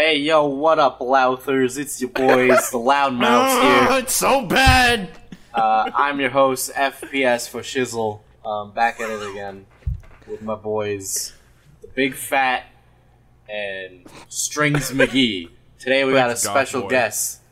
Hey, yo, what up, Louthers? It's your boys, the Loudmouths here. It's so bad! I'm your host, FPS for Shizzle. Back at it again with my boys, the Big Fat and Strings McGee. Today we got a special guest,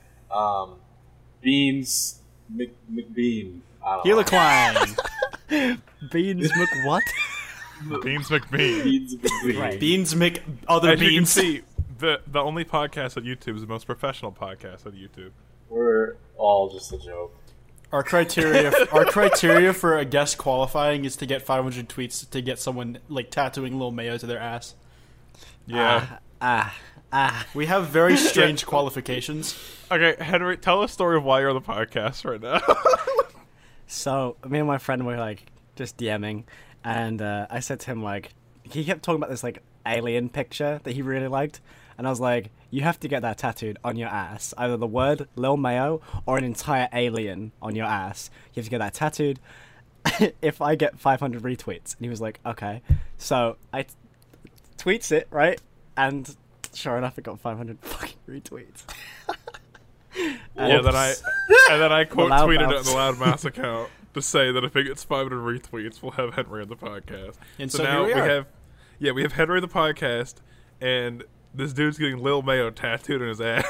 Beans McBean. Gila Klein. Beans what? Beans McBean. Beans McBean. Right. Beans Mc... Other As you can beans. see, the only podcast on YouTube is the most professional podcast on YouTube. We're all just a joke. Our criteria for a guest qualifying is to get 500 tweets to get someone like tattooing Lil Mayo to their ass. Yeah. We have very strange qualifications. Okay, Henry, tell a story of why you're on the podcast right now. So, me and my friend were, like, just DMing, and I said to him, like, he kept talking about this, like, alien picture that he really liked, and I was like, you have to get that tattooed on your ass. Either the word Lil Mayo or an entire alien on your ass. You have to get that tattooed if I get 500 retweets. And he was like, okay. So, I tweets it, right? And sure enough, it got 500 fucking retweets. Yeah, then I quote tweeted it on the Loudmouth account to say that if it gets 500 retweets, we'll have Henry on the podcast. And so here now we have Henry on the podcast, and this dude's getting Lil Mayo tattooed on his ass.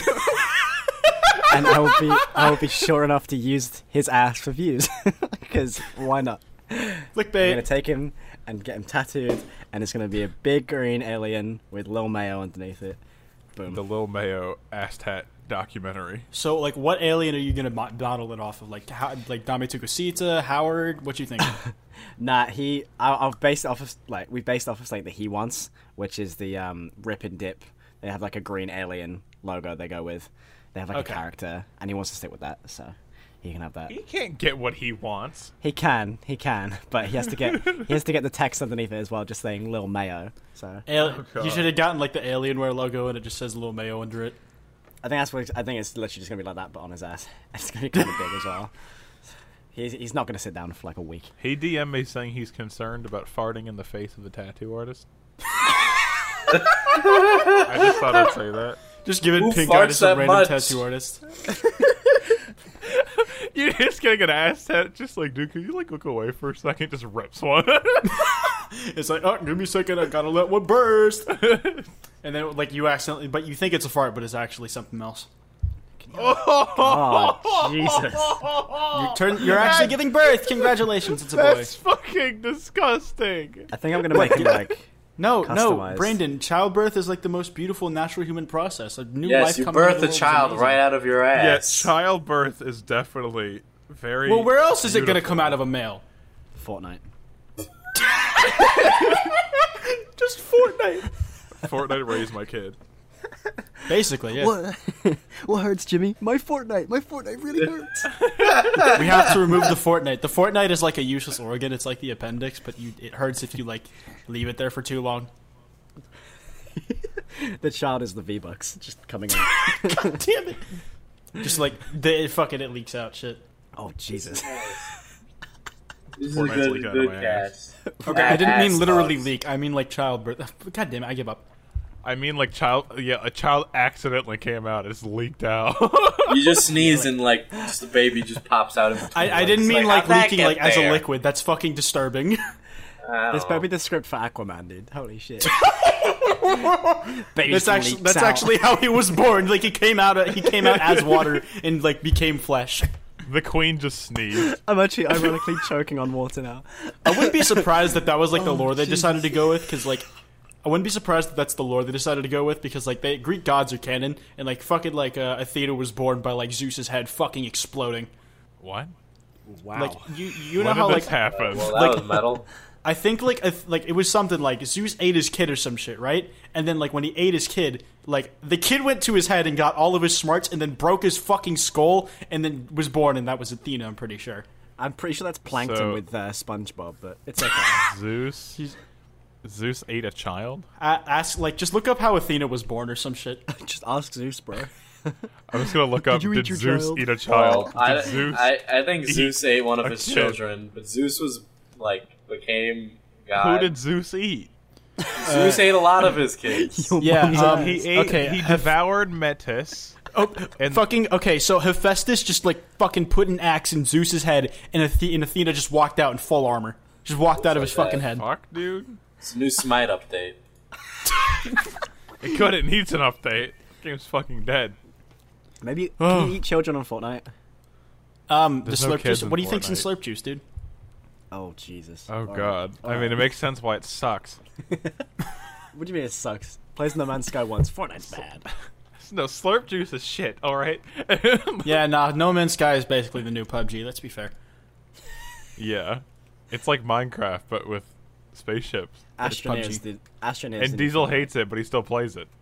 And I will be sure enough to use his ass for views, because why not? I'm Clickbait. gonna take him and get him tattooed, and it's gonna be a big green alien with Lil Mayo underneath it. Boom. The Lil Mayo ass tat documentary. So, like, what alien are you gonna model it off of? Like, like Dame Tucosita, Howard? What you think? Nah, I've based it off of we based off of like the He Wants, which is the Rip and Dip. They have like a green alien logo they go with. They have like a character, and he wants to stick with that, so he can have that. He can't get what he wants. He can, but he has to get the text underneath it as well, just saying Lil Mayo. So You should have gotten like the Alienware logo, and it just says Lil Mayo under it. I think it's literally just gonna be like that, but on his ass. It's gonna be kind of big as well. He's not gonna sit down for like a week. He DM'd me saying he's concerned about farting in the face of the tattoo artist. I just thought I'd say that. Just give it Who pink eye to farts some that random much? tattoo artist. You're just getting an ass tat, just like, dude, can you like look away for a second? Just rips one. It's like, oh, give me a second, I gotta let one burst. And then, like, you accidentally, but you think it's a fart, but it's actually something else. Oh Jesus! You're actually giving birth. Congratulations, it's a boy. That's fucking disgusting. I think I'm gonna make him like. No, customized. Brandon, childbirth is like the most beautiful natural human process. A new Yes, life you coming into birth the a world is child amazing. right out of your ass. Yeah, childbirth is definitely very. Well, where else is it beautiful. going to come out of a male? Fortnite. Just Fortnite. Fortnite raised my kid. Basically, yeah. What hurts, Jimmy? My Fortnite really hurts. We have to remove the Fortnite. The Fortnite is like a useless organ. It's like the appendix, but it hurts if you like leave it there for too long. The child is the V-Bucks just coming out. God damn it! Just like it leaks out. Shit. Oh Jesus! This is a Fortnite's good, leaking out of good my ass. cast. Okay, I didn't mean Ass literally thoughts. leak. I mean like childbirth. God damn it! I give up. I mean, like a child accidentally came out. It's leaked out. You just sneeze and like just the baby just pops out. In between I didn't mean how'd like that leaking get like as a there? liquid. That's fucking disturbing. This better be the script for Aquaman, dude. Holy shit! Baby That's leaks out. actually how he was born. Like he came out as water and like became flesh. The queen just sneezed. I'm actually ironically choking on water now. I wouldn't be surprised that was like the lore they decided to go with, because like I wouldn't be surprised that that's the lore they decided to go with, because like Greek gods are canon, and like fucking like Athena was born by like Zeus's head fucking exploding. What? Wow. Like you know When how did like this happen? Well, that like- was metal. I think like it was something like Zeus ate his kid or some shit, right? And then like when he ate his kid, like the kid went to his head and got all of his smarts, and then broke his fucking skull, and then was born, and that was Athena. I'm pretty sure. I'm pretty sure that's Plankton So- with SpongeBob, but it's okay. Zeus ate a child? Just look up how Athena was born or some shit. Just ask Zeus, bro. I'm just gonna look up. you eat Did your Zeus child? eat a child? Well, Did Zeus? I think eat Zeus ate one of a his kid? children, but Zeus was like became God. Who did Zeus eat? Zeus ate a lot of his kids. Yeah, He ate. okay, He devoured Metis. And okay, so Hephaestus just like fucking put an axe in Zeus's head, and Athena just walked out in full armor. Just walked out of his fucking head. fuck, dude. It's a new Smite update. It couldn't. Needs an update. Game's fucking dead. Maybe can you eat children on Fortnite? The There's no slurp kids juice. in What do you think's in Fortnite. slurp juice, dude? Oh Jesus. Oh Alright. god. I mean, it makes sense why it sucks. What do you mean it sucks? Plays No Man's Sky once. Fortnite's bad. No, slurp juice is shit. All right. Yeah, nah. No Man's Sky is basically the new PUBG. Let's be fair. Yeah, it's like Minecraft but with spaceships. Astroneers. And Diesel hates it, but he still plays it.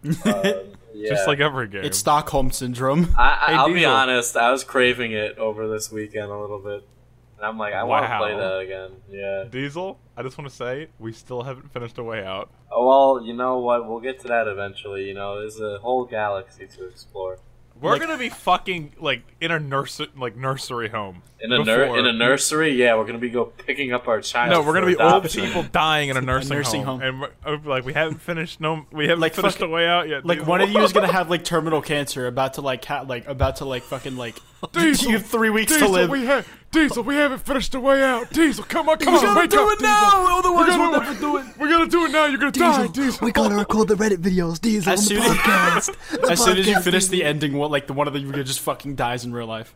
Yeah. Just like every game. It's Stockholm syndrome. I'll be Diesel. honest. I was craving it over this weekend a little bit, and I'm like, I want to Wow. play that again. Yeah. Diesel, I just want to say we still haven't finished A Way Out. Oh well, you know what? We'll get to that eventually. You know, there's a whole galaxy to explore. We're Like- gonna be fucking like in a nursery home. In a before- in a nursery, yeah, we're gonna be picking up our child. No, we're gonna for be old adoption. people dying in a nursing home. and like we haven't finished. We haven't Like, finished fuck- A Way Out yet. Like Diesel. one of you is gonna have like terminal cancer, about to fucking like Diesel, you have 3 weeks Diesel, to live. we haven't finished A Way Out. Diesel, come on, We gotta do it now, otherwise we'll never do it. We're gonna do it now. You're gonna die, Diesel. We gotta record the Reddit videos. Diesel As on the soon as- podcast. As soon as you finish the ending, one of you just fucking dies in real life.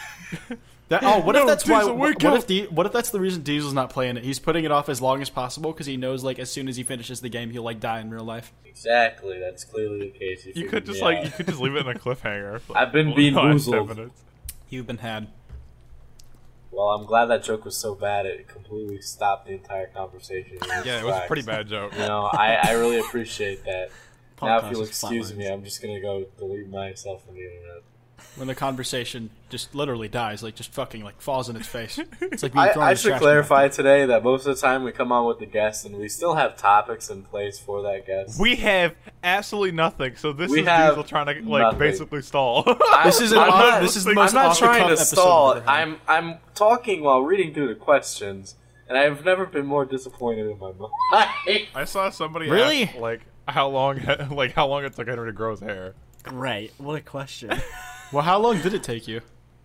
What if No, that's why? Diesel, wake What up. if that's the reason Diesel's not playing it? He's putting it off as long as possible because he knows like as soon as he finishes the game, he'll like die in real life. Exactly, that's clearly the case. You could just leave it in a cliffhanger. for, I've been like, being 5-10 boozled. minutes. You've been had. Well, I'm glad that joke was so bad it completely stopped the entire conversation. Yeah, it was a pretty bad joke. You know, I really appreciate that. Now, if Podcast you'll is excuse flatlines. me, I'm just gonna go delete myself from the internet. When the conversation just literally dies, like just fucking like falls in its face. It's like being thrown in I a should trash clarify today that most of the time we come on with the guest and we still have topics in place for that guest. We have absolutely nothing, so this We is have Diesel trying to nothing. basically stall. This is an I'm off- not- this is the I'm most not off the trying cuff to episode stall. we've ever had. I'm talking while reading through the questions, and I've never been more disappointed in my life. I saw somebody Really? ask, like how long it took Henry to grow his hair. Great. What a question. Well, how long did it take you?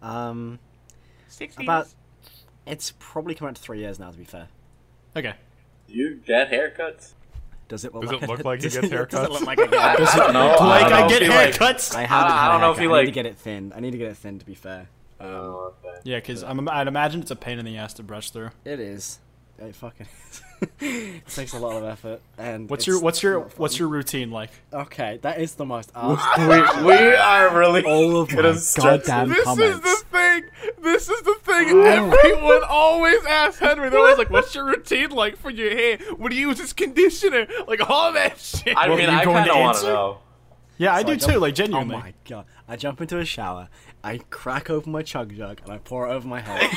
About. It's probably come out to 3 years now. To be fair. Okay. You get haircuts? Does it look Does like it look like he does gets it- Does haircuts? it look like I get I haircuts? don't know. Like don't I know get if you, like- haircuts. I haven't I had don't a know if haircut. you, I need like- to get it thin. I need to get it thin. To be fair. Oh, okay. Yeah, because I'd imagine it's a pain in the ass to brush through. It is. It fucking is. It takes a lot of effort. And What's it's your not fun. routine like? Okay, that is the most. we are really all of my gonna stretch goddamn this. comments. This is the thing. Everyone always asks Henry. They're always like, "What's your routine like for your hair? What do you use as conditioner? Like all that shit." I mean, you I going kind of to want to answer? know. Yeah, I So do jump- too. Like Oh genuinely. my god! I jump into a shower. I crack open my chug jug and I pour it over my head.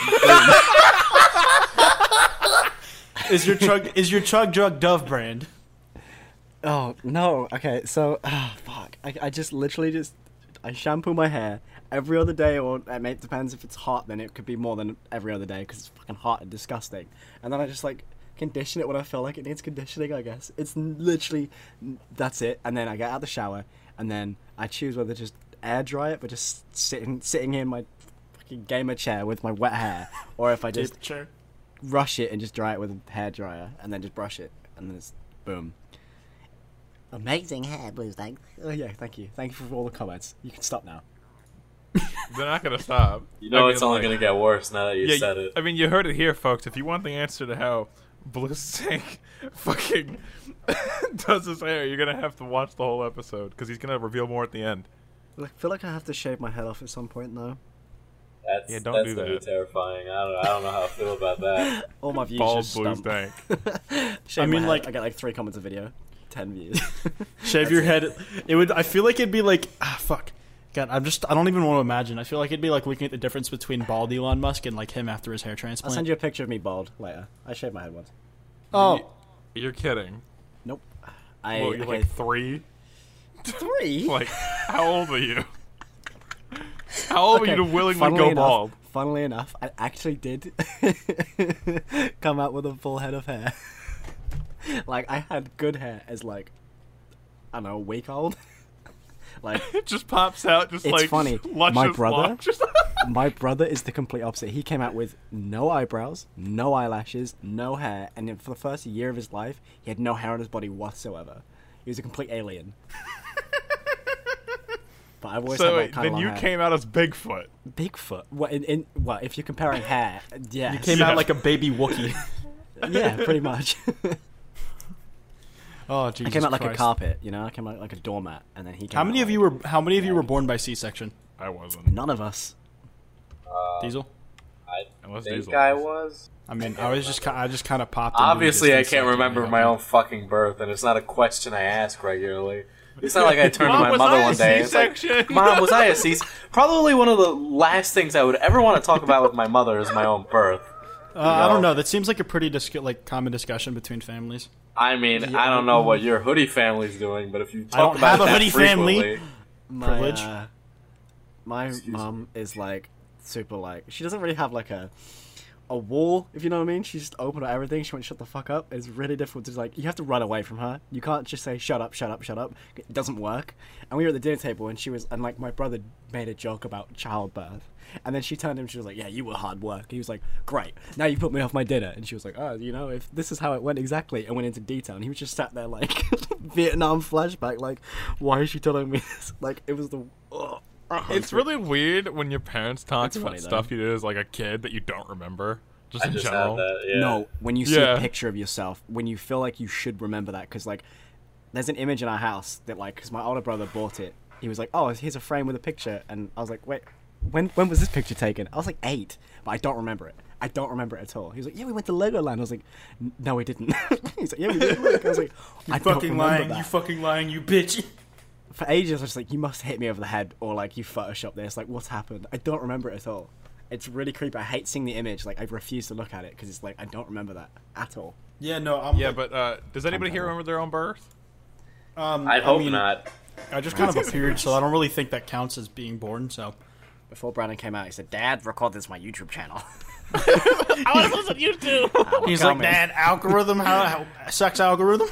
Is your chug jug Dove brand? Oh no! Okay, so fuck. I just literally just I shampoo my hair every other day, or it depends if it's hot. Then it could be more than every other day because it's fucking hot and disgusting. And then I just like condition it when I feel like it needs conditioning. I guess it's literally that's it. And then I get out of the shower and then I choose whether to just air dry it, but just sitting in my fucking gamer chair with my wet hair, or if I just Sure. rush it and just dry it with a hair dryer and then just brush it and then it's boom. Amazing hair, Blue Stank. Oh yeah, thank you for all the comments. You can stop now. They're not gonna stop. You know, I mean, it's only like- gonna get worse now that you Yeah, said it. I mean, you heard it here, folks. If you want the answer to how Blizztank fucking does his hair, you're gonna have to watch the whole episode because he's gonna reveal more at the end. I feel like I have to shave my head off at some point though. That's, Yeah, don't that's do gonna be that. terrifying. I don't know how I feel about that. All my views Bald just stump. Blizztank. Shave I mean, my head, like- I get like 3 comments a video, 10 views. Shave your head. It would. I feel like it'd be like fuck. God, I don't even want to imagine. I feel like it'd be like looking at the difference between bald Elon Musk and like him after his hair I'll transplant. send you a picture of me bald later. I shaved my head once. Oh, You're kidding. Nope. Well, you're like 3. 3? Like, how old are you? How old are you to willingly go bald? Funnily enough, I actually did come out with a full head of hair. Like, I had good hair as, like, I don't know, a week old. Like, It just pops out, just it's like funny. luscious My brother, locks. Just- my brother is the complete opposite. He came out with no eyebrows, no eyelashes, no hair, and then for the first year of his life, he had no hair on his body whatsoever. He was a complete alien. But I've always had So like kind then of you long hair. came out as Bigfoot. Bigfoot. What in what if you're comparing hair? Yeah, You came out like a baby Wookiee. yeah, pretty much. Oh Jesus! I came out like a Christ. carpet, you know. I came out like a doormat, and then he came. How many out of you were? How many of you were born by C-section? I wasn't. None of us. Diesel. I Unless think Diesel I was. was. I mean, I just kind of popped. into Obviously, I existence can't like remember every my other. own fucking birth, and it's not a question I ask regularly. It's not like I turned to Mom, my was mother I a one day. It's like, C-section? Mom, was I a C? Probably one of the last things I would ever want to talk about with my mother is my own birth. I don't know. That seems like a pretty common discussion between families. I mean, I don't know what your hoodie family's doing, but if you I don't talk about have a that hoodie family. frequently, Privilege. My Excuse me. mum is like super like she doesn't really have like a wall, if you know what I mean. She's just open to everything. She won't shut the fuck up. It's really difficult to like you have to run away from her. You can't just say shut up, shut up, shut up. It doesn't work. And we were at the dinner table and like my brother made a joke about childbirth. And then she turned to him and she was like, yeah, you were hard work. He was like, great, now you put me off my dinner. And she was like, oh, you know, if this is how it went exactly, and went into detail. And he was just sat there like Vietnam flashback, like, why is she telling me this? Like, it was the It's really weird when your parents talk It's about funny, stuff you did as like a kid that you don't remember. Just I in just general. had that. Yeah. No, when you see Yeah. a picture of yourself, when you feel like you should remember that, because like, there's an image in our house that like, because my older brother bought it. He was like, "Oh, here's a frame with a picture," and I was like, "Wait, when was this picture taken?" I was like 8, but I don't remember it. I don't remember it at all. He was like, "Yeah, we went to Legoland." I was like, "No, we didn't." He's like, "Yeah, we did." I was like, "I don't Fucking remember lying! that." You fucking lying! You bitch! For ages, I was just like, "You must hit me over the head," or like, "You photoshopped this." Like, what's happened? I don't remember it at all. It's really creepy. I hate seeing the image. Like, I refuse to look at it because it's like I don't remember that at all. Yeah, no, I'm. Yeah, but does anybody here remember their own birth? I hope not. I just kind of appeared, so I don't really think that counts as being born. So Before Brandon came out, he said, "Dad, record this on my YouTube channel." I want to listen to you too. he's like, "Dad, algorithm, how sex algorithm."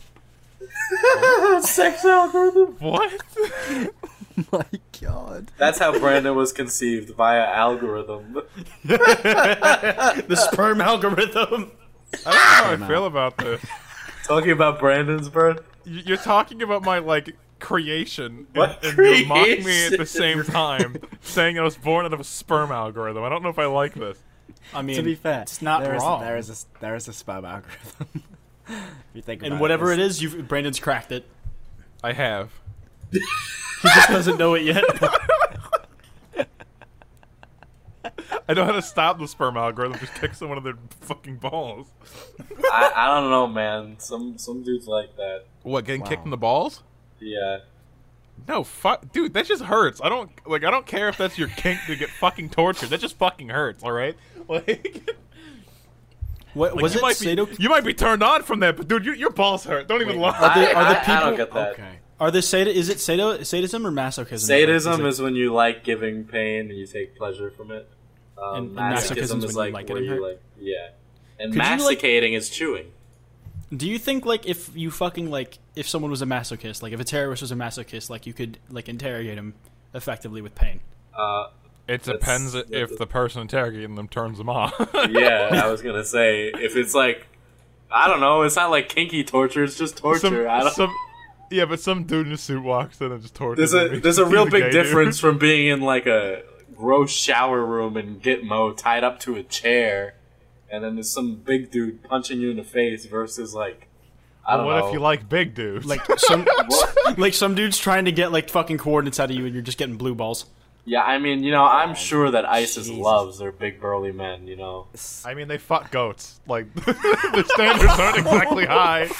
Sex algorithm. What? My God. That's how Brandon was conceived via algorithm. The sperm algorithm. I don't know how I feel about this. Talking about Brandon's birth. You're talking about my like creation, What and you mock me at creation? the same time, saying I was born out of a sperm algorithm. I don't know if I like this. I mean, To be fair, it's not there is wrong. there is a sperm algorithm. If you think about and whatever it it's- is, Brandon's cracked it. I have. He just doesn't know it yet. I know how to stop the sperm algorithm. Just kick someone in their fucking balls. I don't know, man. Some dudes like that. What? Getting kicked Wow. in the balls? Yeah. No, fuck, dude. That just hurts. I don't care if that's your kink to get fucking tortured. That just fucking hurts. All right. Like, What like was you it? might Sado? be, you might be turned on from that, but dude, your balls hurt. Don't even lie. Are the I people- don't get that. Okay. Are there is it sadism or masochism? Sadism Like, is when you like giving pain and you take pleasure from it. And Masochism masochism is when you like like where getting you hurt? like, yeah. And Could you, like- masticating is chewing. Do you think like if you fucking like if someone was a masochist, like if a terrorist was a masochist, like you could like interrogate him effectively with pain? It depends if the person interrogating them turns them off. Yeah, I was gonna say if it's like, I don't know, it's not like kinky torture; it's just torture. I don't. Yeah, but some dude in a suit walks in and just tortures him. There's a real He's big gay dude. difference from being in like a gross shower room in Gitmo tied up to a chair, and then there's some big dude punching you in the face versus like, I don't What know. if you like big dudes? Like some dude's trying to get like fucking coordinates out of you, and you're just getting blue balls. Yeah, I mean, you know, I'm sure that ISIS Jesus. loves their big burly men. You know, I mean, they fuck goats. Like the standards aren't exactly high.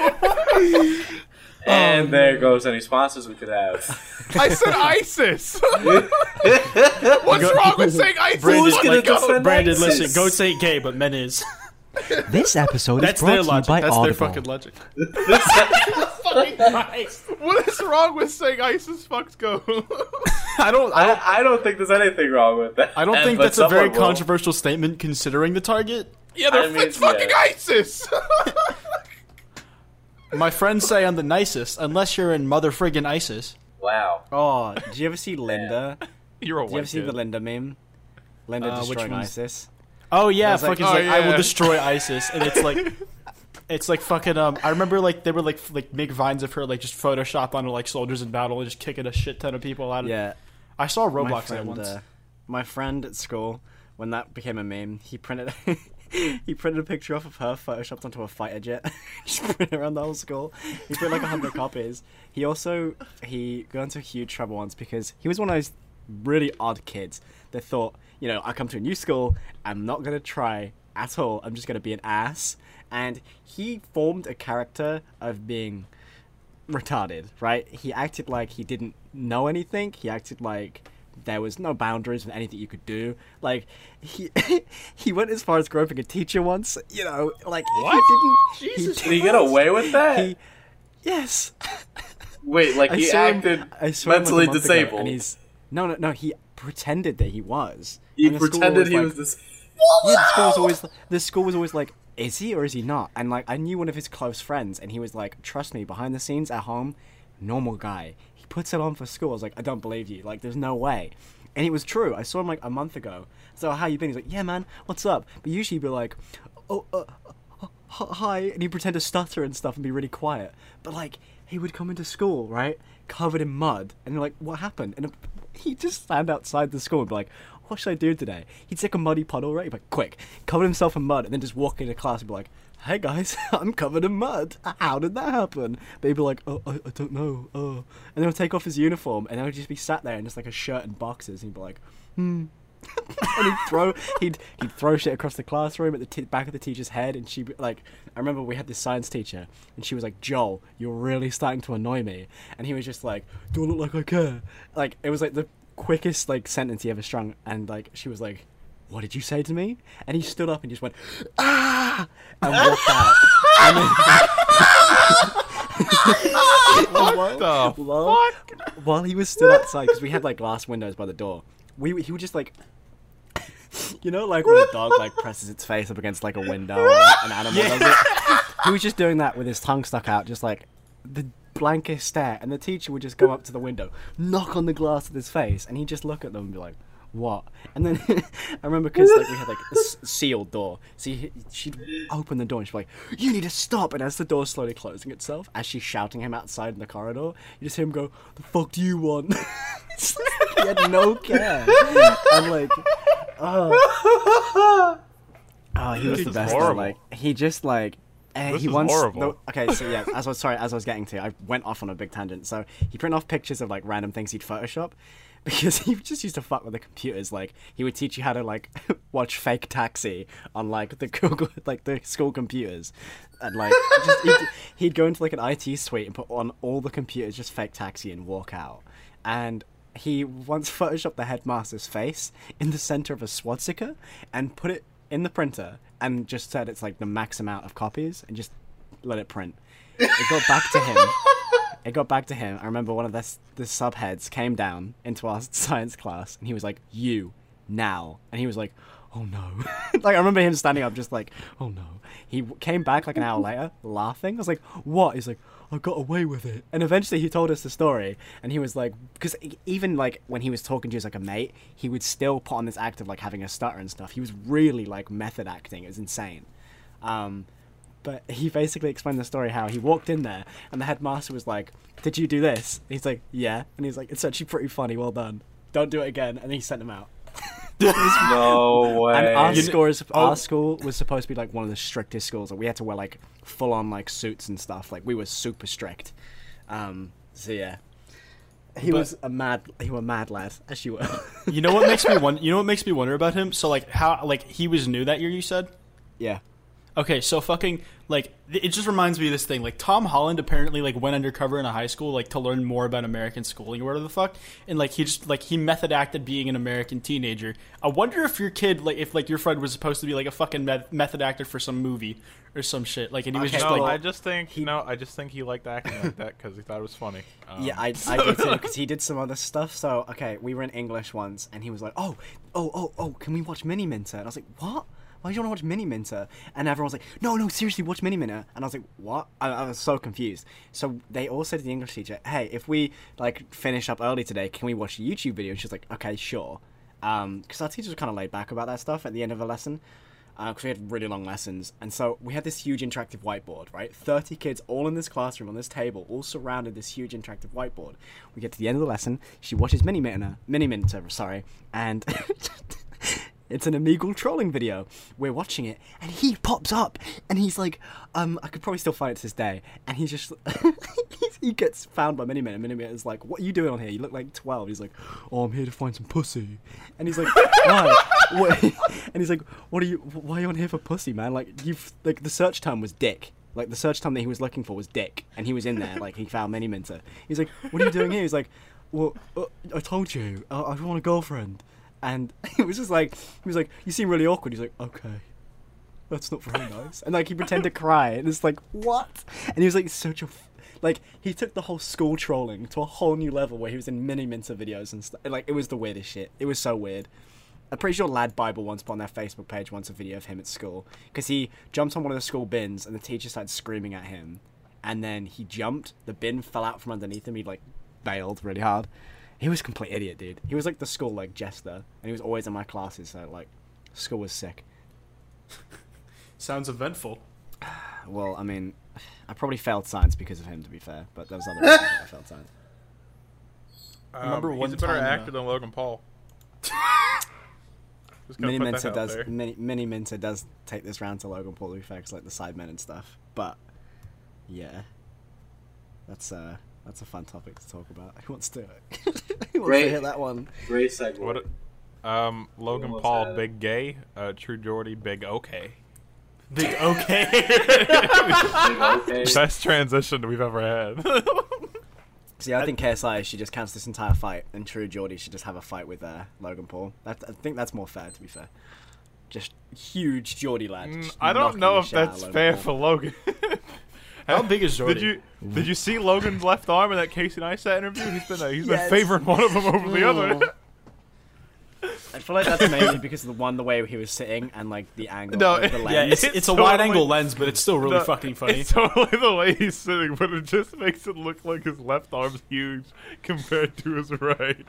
and there goes any sponsors we could have. I said ISIS. What's wrong with saying ISIS? Brandon's gonna like, defend Brandon, ISIS? listen, goats ain't gay, but men is. This episode That's their logic. That's their fucking logic. What is wrong with saying ISIS fucks goats? I don't think there's anything wrong with that. I don't think But that's a very someone will. controversial statement considering the target. Yeah, I mean, it's fucking yeah. ISIS. My friends say I'm the nicest, unless you're in mother friggin' ISIS. Wow. Oh, did you ever see Linda? You're a Did you ever white see kid. the Linda meme? Linda Which destroying one's- ISIS. Oh yeah, was like, fucking oh, like I will yeah. destroy ISIS, and it's like fucking I remember like they were like make vines of her like just Photoshop onto like soldiers in battle and just kicking a shit ton of people out. Yeah. I saw My Roblox that friend, once. my friend at school, when that became a meme, he printed he printed a picture off of her, photoshopped onto a fighter jet, just printed it around the whole school. He printed like 100 copies. He got into huge trouble once because he was one of those really odd kids that thought, you know, I come to a new school, I'm not gonna try at all. I'm just gonna be an ass. And he formed a character of being retarded, right? He acted like he didn't know anything. He acted like there was no boundaries with anything you could do. Like he he went as far as groping a teacher once. You know, like What? he didn't. Jesus, did he get away with that? He, yes. Wait, like he saw him- acted I saw him, like, a mentally month ago, disabled. and he's no. He pretended that he was. He And the school pretended he like- was this. Yeah, the school was always like, is he or is he not? And like, I knew one of his close friends, and he was like, trust me, behind the scenes at home, normal guy. He puts it on for school. I was like, I don't believe you. Like, there's no way. And it was true. I saw him like a month ago. So how you been? He's like, yeah, man, what's up? But usually he'd be like, oh, hi, and he'd pretend to stutter and stuff and be really quiet. But like, he would come into school, right, covered in mud, and you're like, what happened? And he'd just stand outside the school and be like, what should I do today? He'd take a muddy puddle, right? He'd be like, quick, cover himself in mud, and then just walk into class and be like, hey guys, I'm covered in mud. How did that happen? But he'd be like, oh, I don't know. And then he'd take off his uniform, and then he'd just be sat there in just like a shirt and boxers, and he'd be like, and he'd throw shit across the classroom at the back of the teacher's head, and she'd be like, I remember we had this science teacher, and she was like, Joel, you're really starting to annoy me, and he was just like, do I look like I care? Like, it was like the quickest like sentence he ever strung, and like she was like, what did you say to me? And he stood up and just went, ah, and walked out. And What the while he was stood outside, because we had like glass windows by the door, he would just like, you know, like when a dog like presses its face up against like a window or an animal does it. He was just doing that with his tongue stuck out, just like the blankest stare, and the teacher would just go up to the window, knock on the glass with his face, and he'd just look at them and be like, what? And then I remember because like we had like a sealed door, so she'd open the door and she'd be like, you need to stop, and as the door's slowly closing itself, as she's shouting him outside in the corridor, you just hear him go, the fuck do you want? It's like he had no care. I'm like, oh, he was This the is best though. horrible. Like he just like This he is once horrible. okay, so yeah, as I was getting to, I went off on a big tangent. So he printed off pictures of like random things he'd Photoshop, because he just used to fuck with the computers. Like he would teach you how to like watch Fake Taxi on like the Google, like the school computers, and like he'd go into like an IT suite and put on all the computers just Fake Taxi and walk out. And he once photoshopped the headmaster's face in the center of a swastika and put it in the printer and just said it's like the max amount of copies and just let it print. It got back to him. I remember one of the subheads came down into our science class, and he was like, you, now. And he was like, oh no. Like, I remember him standing up just like, oh no. He came back like an hour later, laughing. I was like, what? He's like, I got away with it. And eventually he told us the story, and he was like, because even like when he was talking to you as like a mate, he would still put on this act of like having a stutter and stuff. He was really like method acting. It was insane. But he basically explained the story how he walked in there and the headmaster was like, did you do this? He's like, yeah. And he's like, it's actually pretty funny, well done. Don't do it again. And he sent him out. No way. And our school was supposed to be like one of the strictest schools. Like, we had to wear like full on like suits and stuff. Like we were super strict. So yeah. He was a mad lad, as you were. You know what makes me wonder about him? So like how like he was new that year, you said? Yeah. Okay, so fucking, like, it just reminds me of this thing. Like, Tom Holland apparently, like, went undercover in a high school, like, to learn more about American schooling or whatever the fuck. And, like, he method acted being an American teenager. I wonder if your kid, like, if, like, your friend was supposed to be, like, a fucking method actor for some movie or some shit. Like, and he was just, No, like... I just think he liked acting like that because he thought it was funny. Yeah, I did too, because he did some other stuff. So, okay, we were in English once, and he was like, oh, can we watch Mini Minter? And I was like, what? "Oh, you don't want to watch Mini Minter?" And everyone was like, "No, seriously, watch Mini Minter." And I was like, "What?" I was so confused. So they all said to the English teacher, "Hey, if we like finish up early today, can we watch a YouTube video?" And she was like, "Okay, sure." Because our teachers were kind of laid back about that stuff at the end of the lesson. Because we had really long lessons. And so we had this huge interactive whiteboard, right? 30 kids all in this classroom on this table, all surrounded this huge interactive whiteboard. We get to the end of the lesson. She watches Mini Minter, and it's an Omegle trolling video. We're watching it, and he pops up, and he's like, I could probably still find it to this day. And he's just, he gets found by Mini Minter. Mini Minter is like, "What are you doing on here? You look like 12. He's like, "Oh, I'm here to find some pussy." And he's like, "Why?" What? And he's like, "Why are you on here for pussy, man? Like, the search term was dick. Like, the search term that he was looking for was dick. And he was in there, like, he found Mini Minter. He's like, "What are you doing here?" He's like, "Well, I told you, I want a girlfriend." And it was just like, he was like, "You seem really awkward." He's like, "Okay, that's not very nice." And like, he pretended to cry, and it's like, what? And he was like, like, he took the whole school trolling to a whole new level where he was in Mini Minter videos and stuff. Like, it was the weirdest shit. It was so weird. I'm pretty sure Lad Bible once put on their Facebook page once a video of him at school, because he jumped on one of the school bins, and the teacher started screaming at him, and then he jumped, the bin fell out from underneath him, he like bailed really hard. He was a complete idiot, dude. He was like the school like jester, and he was always in my classes, so like, school was sick. Sounds eventful. Well, I mean, I probably failed science because of him, to be fair, but there was other reasons I failed science. Remember one he's a better time, actor than Logan Paul. Just gonna Mini put Minter that out does there. Mini Minter does take this round to Logan Paul, to be fair, 'cause, like the sidemen and stuff. But yeah, that's a fun topic to talk about. Who wants to? Who wants Great. to hit that one? Great segue. What? Logan almost Paul, had it. big gay. True Geordie, big okay. Big okay. Okay. Best transition we've ever had. See, I think KSI should just cancel this entire fight, and True Geordie should just have a fight with Logan Paul. I think that's more fair, to be fair. Just huge Geordie lad. just I don't knocking know the if shit out of that's Logan fair Paul. for Logan. How big is Jordy? Did you see Logan's left arm in that Casey Neistat interview? He's been Yes. favoring one of them over the other. I feel like that's mainly because of the way he was sitting and like the angle No, of the yeah, lens. Yeah, it's a totally- wide-angle lens, but it's still really No, fucking funny. It's totally the way he's sitting, but it just makes it look like his left arm's huge compared to his right.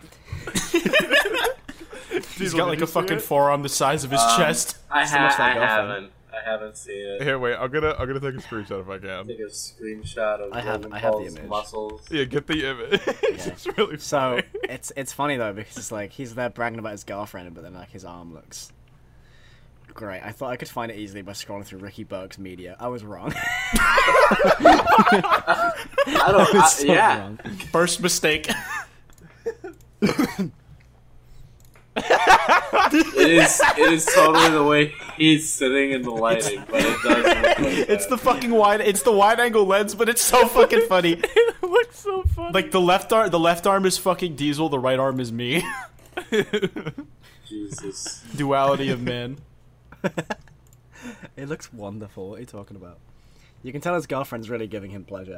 He's got like a fucking forearm the size of his chest. I So much like haven't. I haven't seen it. Here, wait. I'm gonna take a screenshot if I can. Take a screenshot of I have Logan the Paul's image. muscles. Yeah, get the image. It's just really So funny. it's funny though because it's like he's there bragging about his girlfriend, but then like his arm looks great. I thought I could find it easily by scrolling through Ricky Burke's media. I was wrong. I don't. was so yeah. wrong. First mistake. It is totally the way he's sitting in the lighting, but it does look like It's that. the wide-angle lens, but it's so fucking funny. It looks so funny. Like the left arm is fucking Diesel, the right arm is me. Jesus. Duality of man. It looks wonderful. What are you talking about? You can tell his girlfriend's really giving him pleasure.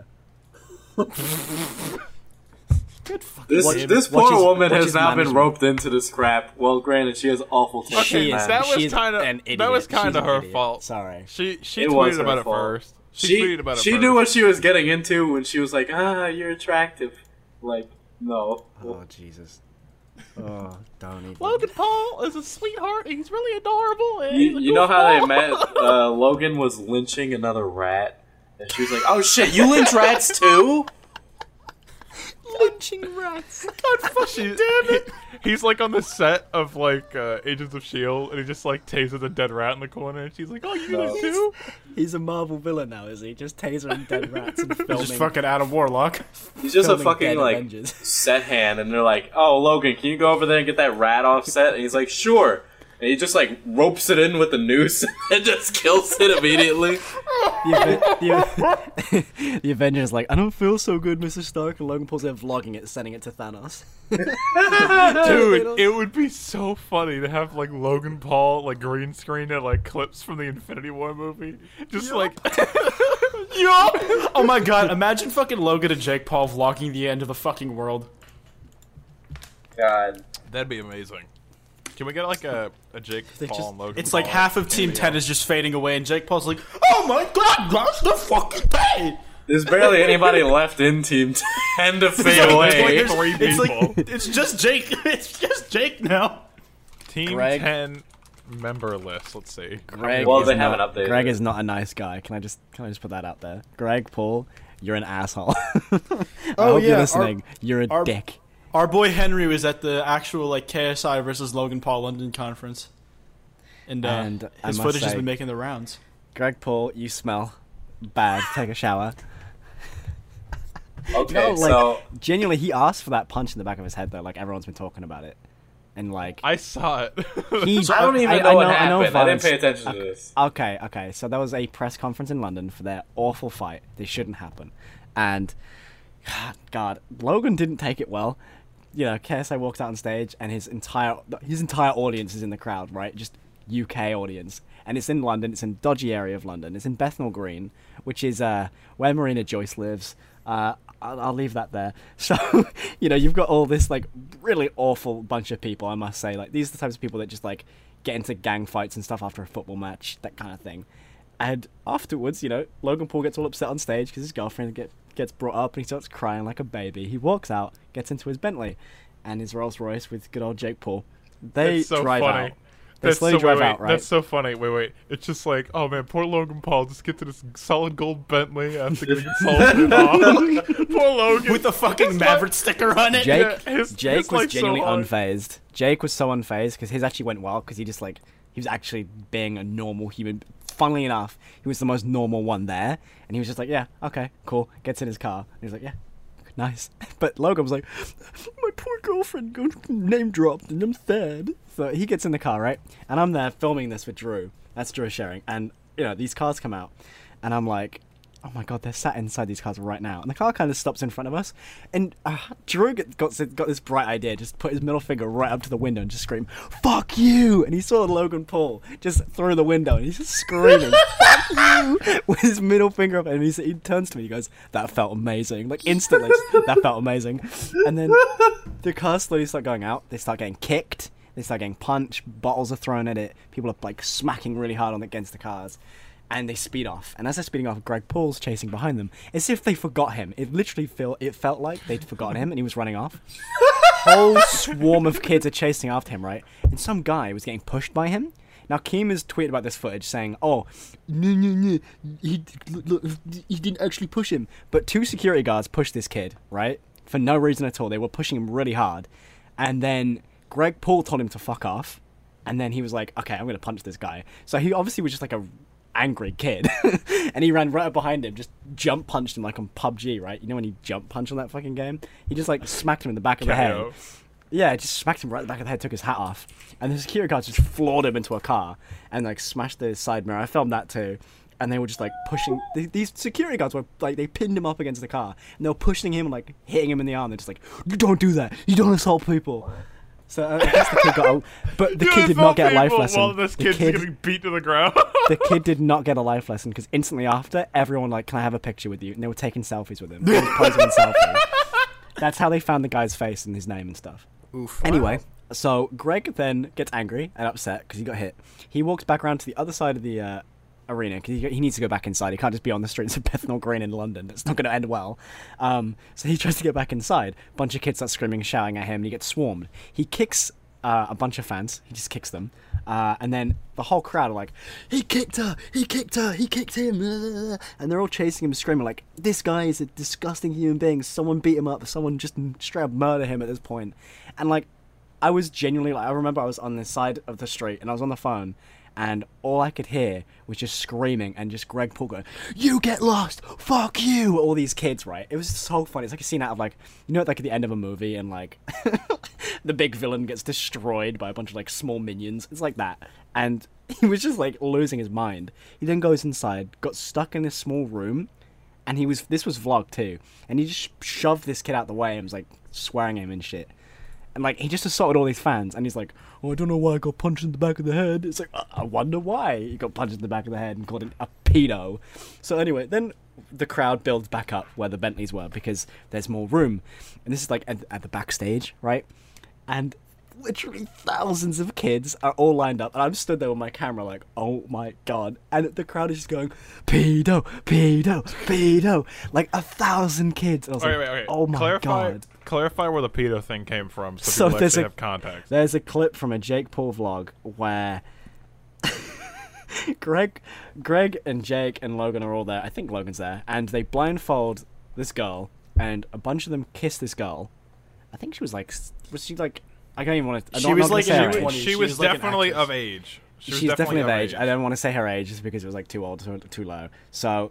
Good fucking This name. this Watch poor his- woman watch has his now been management. roped into the scrap. Well, granted, she has awful taste. She is- that was she's kinda- an idiot. that was kinda She's an her idiot. fault. Sorry. She It was tweeted her about it fault. first. She tweeted about it She first. knew what she was getting into when she was like, "You're attractive." Like, no. Oh Jesus. Oh, don't even. Logan Paul is a sweetheart. He's really adorable. And You know how they met? Logan was lynching another rat, and she was like, "Oh shit, you lynch rats too?" lynching rats. God fucking damn it! He's like on the set of like Agents of Shield, and he just like tases a dead rat in the corner, and she's like, "Oh, you do No. it too?" He's a Marvel villain now, is he? Just tasering dead rats and filming. Just fucking Adam Warlock. He's just a filming fucking dead like Avengers. set hand, and they're like, "Oh, Logan, can you go over there and get that rat off set?" And he's like, "Sure." And he just like ropes it in with the noose and just kills it immediately. The Avengers like, "I don't feel so good, Mr. Stark," and Logan Paul's there vlogging it, sending it to Thanos. Dude, it would be so funny to have like Logan Paul like green screen at like clips from the Infinity War movie, just like Oh my god, imagine fucking Logan and Jake Paul vlogging the end of the fucking world. God. that'd be amazing. Can we get like a Jake Paul and Logan? It's like Paul half of Team cameo? 10 is just fading away, and Jake Paul's like, "Oh my god, that's the fucking day!" There's barely anybody left in Team 10 to fade It's away. like three It's people. like it's just Jake. It's just Jake now. Team Greg. 10 member list. Let's see. Greg Well, is they not, haven't updated Greg it. is not a nice guy. Can I just put that out there? Greg Paul, you're an asshole. I hope you're listening. You're a dick. Our boy Henry was at the actual like KSI versus Logan Paul London conference, and And I his must footage has say- been making the rounds. Greg Paul, you smell bad. Take a shower. Okay, No, like, so genuinely, he asked for that punch in the back of his head, though. Like, everyone's been talking about it. And, like, I saw it. he... I don't even know what happened. I didn't violence- pay attention to this. Okay. So there was a press conference in London for their awful fight. They shouldn't happen. And, God, Logan didn't take it well. You know, KSI walked out on stage, and his entire audience is in the crowd, right? Just UK audience. And it's in London. It's in a dodgy area of London. It's in Bethnal Green, which is where Marina Joyce lives. I'll leave that there. So, you know, you've got all this, like, really awful bunch of people, I must say. Like, these are the types of people that just, like, get into gang fights and stuff after a football match, that kind of thing. And afterwards, you know, Logan Paul gets all upset on stage because his girlfriend gets brought up and he starts crying like a baby. He walks out, gets into his Bentley and his Rolls Royce with good old Jake Paul. They That's so drive funny. out. They slowly drive out, right? That's so funny. Wait. It's just like, oh man, poor Logan Paul just get to this solid gold Bentley after getting insulted. Poor Logan. With the fucking His Maverick sticker on it. Jake, Yeah, his Jake was life's so genuinely hard. unfazed. Jake was so unfazed because his actually went well because he was actually being a normal human. Funnily enough, he was the most normal one there, and he was just like, yeah, okay, cool. Gets in his car, and he's like, yeah, nice. But Logan was like, my poor girlfriend got name dropped, and I'm sad. So he gets in the car, right? And I'm there filming this with Drew. That's Drew sharing, and you know these cars come out, and I'm like, oh my god, they're sat inside these cars right now. And the car kind of stops in front of us. And Drew got this bright idea, just put his middle finger right up to the window and just scream, fuck you! And he saw Logan Paul just through the window and he's just screaming, fuck you! With his middle finger up. And he turns to me, he goes, that felt amazing. Like instantly, that felt amazing. And then the cars slowly start going out. They start getting kicked. They start getting punched. Bottles are thrown at it. People are like smacking really hard against the cars. And they speed off. And as they're speeding off, Greg Paul's chasing behind them. As if they forgot him. It literally felt like they'd forgotten him and he was running off. Whole swarm of kids are chasing after him, right? And some guy was getting pushed by him. Now, Keem has tweeted about this footage saying, oh, no, he didn't actually push him. But 2 security guards pushed this kid, right? For no reason at all. They were pushing him really hard. And then Greg Paul told him to fuck off. And then he was like, okay, I'm going to punch this guy. So he obviously was just like a angry kid. And he ran right up behind him, just jump punched him like on PUBG, right? You know when you jump punch on that fucking game? He just like smacked him in the back of the head. KO. Yeah, just smacked him right in the back of the head, took his hat off. And the security guards just floored him into a car and like smashed the side mirror. I filmed that too. And they were just like pushing, these security guards were like, they pinned him up against the car. And they were pushing him and like hitting him in the arm. They're just like, you don't do that. You don't assault people. So I guess the kid got, but the kid did not get a life lesson. While this kid's getting beat to the ground. The kid did not get a life lesson because instantly after, everyone like, can I have a picture with you? And they were taking selfies with him. He was posing in selfies. That's how they found the guy's face and his name and stuff. Oof. Anyway, so Greg then gets angry and upset because he got hit. He walks back around to the other side of the arena because he needs to go back inside. He can't just be on the streets of Bethnal Green in London. It's not going to end well. So he tries to get back inside. A bunch of kids start screaming and shouting at him and he gets swarmed. He kicks a bunch of fans. He just kicks them. And then the whole crowd are like, he kicked her, he kicked her, he kicked him. And they're all chasing him, screaming like, this guy is a disgusting human being. Someone beat him up. Someone just straight up murder him at this point. And like, I was genuinely like, I remember I was on the side of the street and I was on the phone and all I could hear was just screaming and just Greg Paul going, you get lost, fuck you, all these kids, right? It was so funny. It's like a scene out of like, you know, like at the end of a movie and like the big villain gets destroyed by a bunch of like small minions. It's like that. And he was just like losing his mind. He then goes inside, got stuck in this small room, and this was vlogged too, and he just shoved this kid out the way and was like swearing at him and shit. And like he just assaulted all these fans, and he's like, "Oh, I don't know why I got punched in the back of the head." It's like, I wonder why he got punched in the back of the head and called him a pedo. So anyway, then the crowd builds back up where the Bentleys were because there's more room, and this is like at the backstage, right? And literally thousands of kids are all lined up, and I'm stood there with my camera like, oh my god, and the crowd is just going, pedo, pedo, pedo, like 1,000 kids. And I was like, Okay. oh my god. Clarify where the pedo thing came from, so So people there's actually a- have context. There's a clip from a Jake Paul vlog where Greg and Jake and Logan are all there. I think Logan's there, and they blindfold this girl, and a bunch of them kiss this girl. I think she was she like? I don't even want to. She was like in her age. 20s. She She was was like an definitely actress. of age. She's definitely of age. I don't want to say her age just because it was like too old, too low. So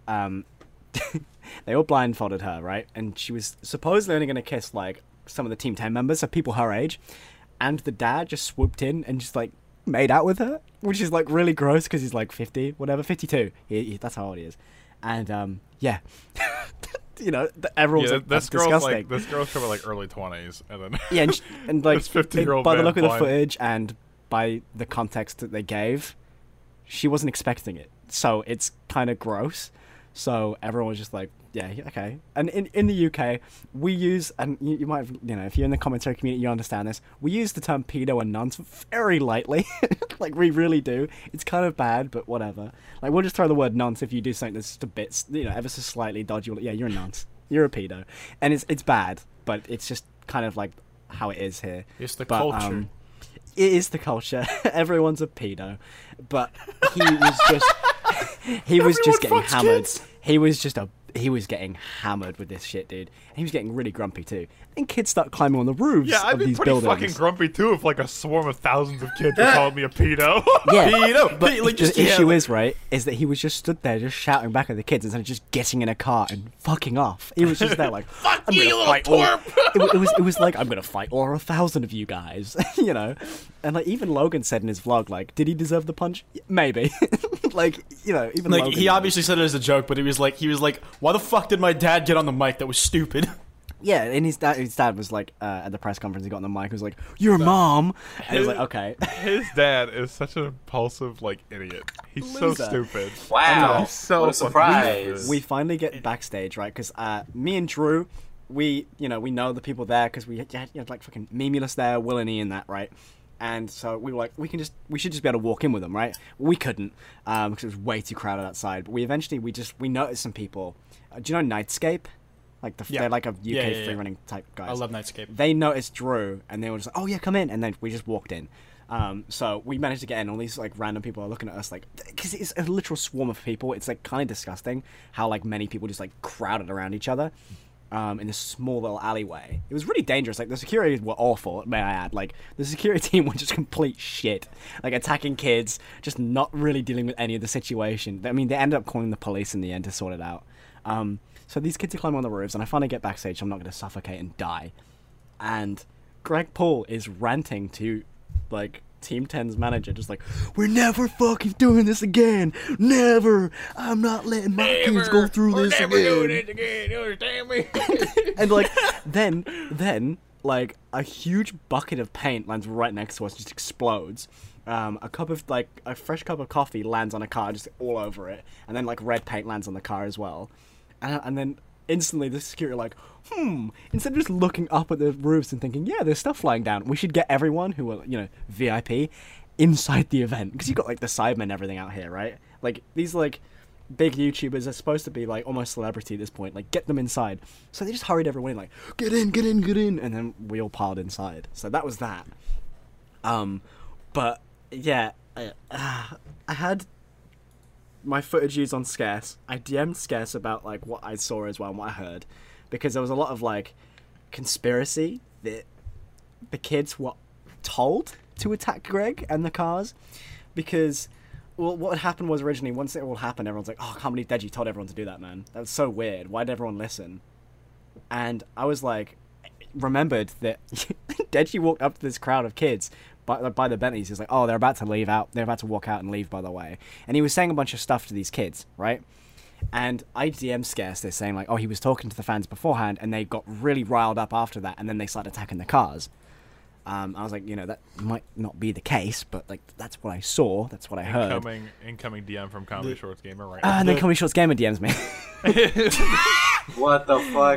they all blindfolded her, right? And she was supposedly only going to kiss like some of the Team 10 members, so people her age. And the dad just swooped in and just like made out with her, which is like really gross because he's like 50, whatever, 52. That's how old he is. And yeah, you know, everyone's like, that's this girl's disgusting. like this girl's probably like early 20s, and then Yeah, and like This 50-year-old by the man look of the blind. footage and by the context that they gave, she wasn't expecting it. So it's kind of gross. So everyone was just like, yeah, okay. And in the UK, we use, and you might have, you know, if you're in the commentary community, you understand this. We use the term pedo and nonce very lightly. Like, we really do. It's kind of bad, but whatever. Like, we'll just throw the word nonce if you do something that's just a bit, you know, ever so slightly dodgy. Yeah, you're a nonce. You're a pedo. And it's bad, but it's just kind of like how it is here. It's the But, culture. It is the culture. Everyone's a pedo. But he was just he was just getting fucks hammered. kids. He was getting hammered with this shit, dude. And he was getting really grumpy too. And kids start climbing on the roofs yeah, I'd of be these pretty buildings. fucking grumpy too if like a swarm of thousands of kids were calling me a pedo. Yeah, Pedo. but Like, the just- issue yeah. is, right, is that he was just stood there just shouting back at the kids instead of just getting in a car and fucking off. He was just there like, fuck I'm you, gonna you fight little all. It was like, I'm gonna fight all 1,000 of you guys, you know. And like even Logan said in his vlog, like, did he deserve the punch? Maybe. Like, you know, even Like Logan he knows. obviously said it as a joke, but he was like, why the fuck did my dad get on the mic? That was stupid. Yeah, and his dad was like at the press conference. He got on the mic. He was like, "Your mom," and he was like, "Okay." His dad is such an impulsive like idiot. He's so Loser. stupid. Wow. He's so What a fucking surprise. stupid. We finally get backstage, right? Because me and Drew, we know the people there because we had like fucking Memulus there, Will and Ian, that right. And so we were like, we should just be able to walk in with them, right? We couldn't because it was way too crowded outside. But we noticed some people. Do you know Nightscape? Like Yeah. they're like a UK Yeah. free running type guys. I love Nightscape. They noticed Drew and they were just like, "Oh yeah, come in," and then we just walked in. So we managed to get in. All these like random people are looking at us like, because it's a literal swarm of people. It's like kind of disgusting how like many people just like crowded around each other in this small little alleyway. It was really dangerous. Like the security were awful, may I add. Like the security team were just complete shit. Like attacking kids, just not really dealing with any of the situation. I mean, they ended up calling the police in the end to sort it out. So these kids are climbing on the roofs, and I finally get backstage. So I'm not going to suffocate and die. And Greg Paul is ranting to like Team 10's manager, just like, "We're never fucking doing this again. Never. I'm not letting my kids go through this again." again. You understand me? And like then like a huge bucket of paint lands right next to us, just explodes. A fresh cup of coffee lands on a car, just all over it, and then like red paint lands on the car as well. And then instantly the security are like, instead of just looking up at the roofs and thinking, yeah, there's stuff flying down, we should get everyone who are, you know, VIP inside the event. Because you've got like the Sidemen and everything out here, right? Like these like big YouTubers are supposed to be like almost celebrity at this point. Like get them inside. So they just hurried everyone in, like, get in. And then we all piled inside. So that was that. But yeah, I had my footage used on Scarce. I DM'd Scarce about like what I saw as well and what I heard, because there was a lot of like conspiracy that the kids were told to attack Greg and the cars, because well, what had happened was originally once it all happened, everyone's like, "Oh, I can't believe Deji told everyone to do that, man. That was so weird. Why did everyone listen?" And I was like, remembered that Deji walked up to this crowd of kids by the Bentleys. He's like, "Oh, they're about to leave out. They're about to walk out and leave, by the way." And he was saying a bunch of stuff to these kids, right? And I DM Scarce this saying like, "Oh, he was talking to the fans beforehand, and they got really riled up after that, and then they started attacking the cars." I was like, you know, that might not be the case, but like that's what I saw. That's what I heard. Incoming DM from Comedy Shorts Gamer right And then Comedy Shorts Gamer DMs me. What the fuck?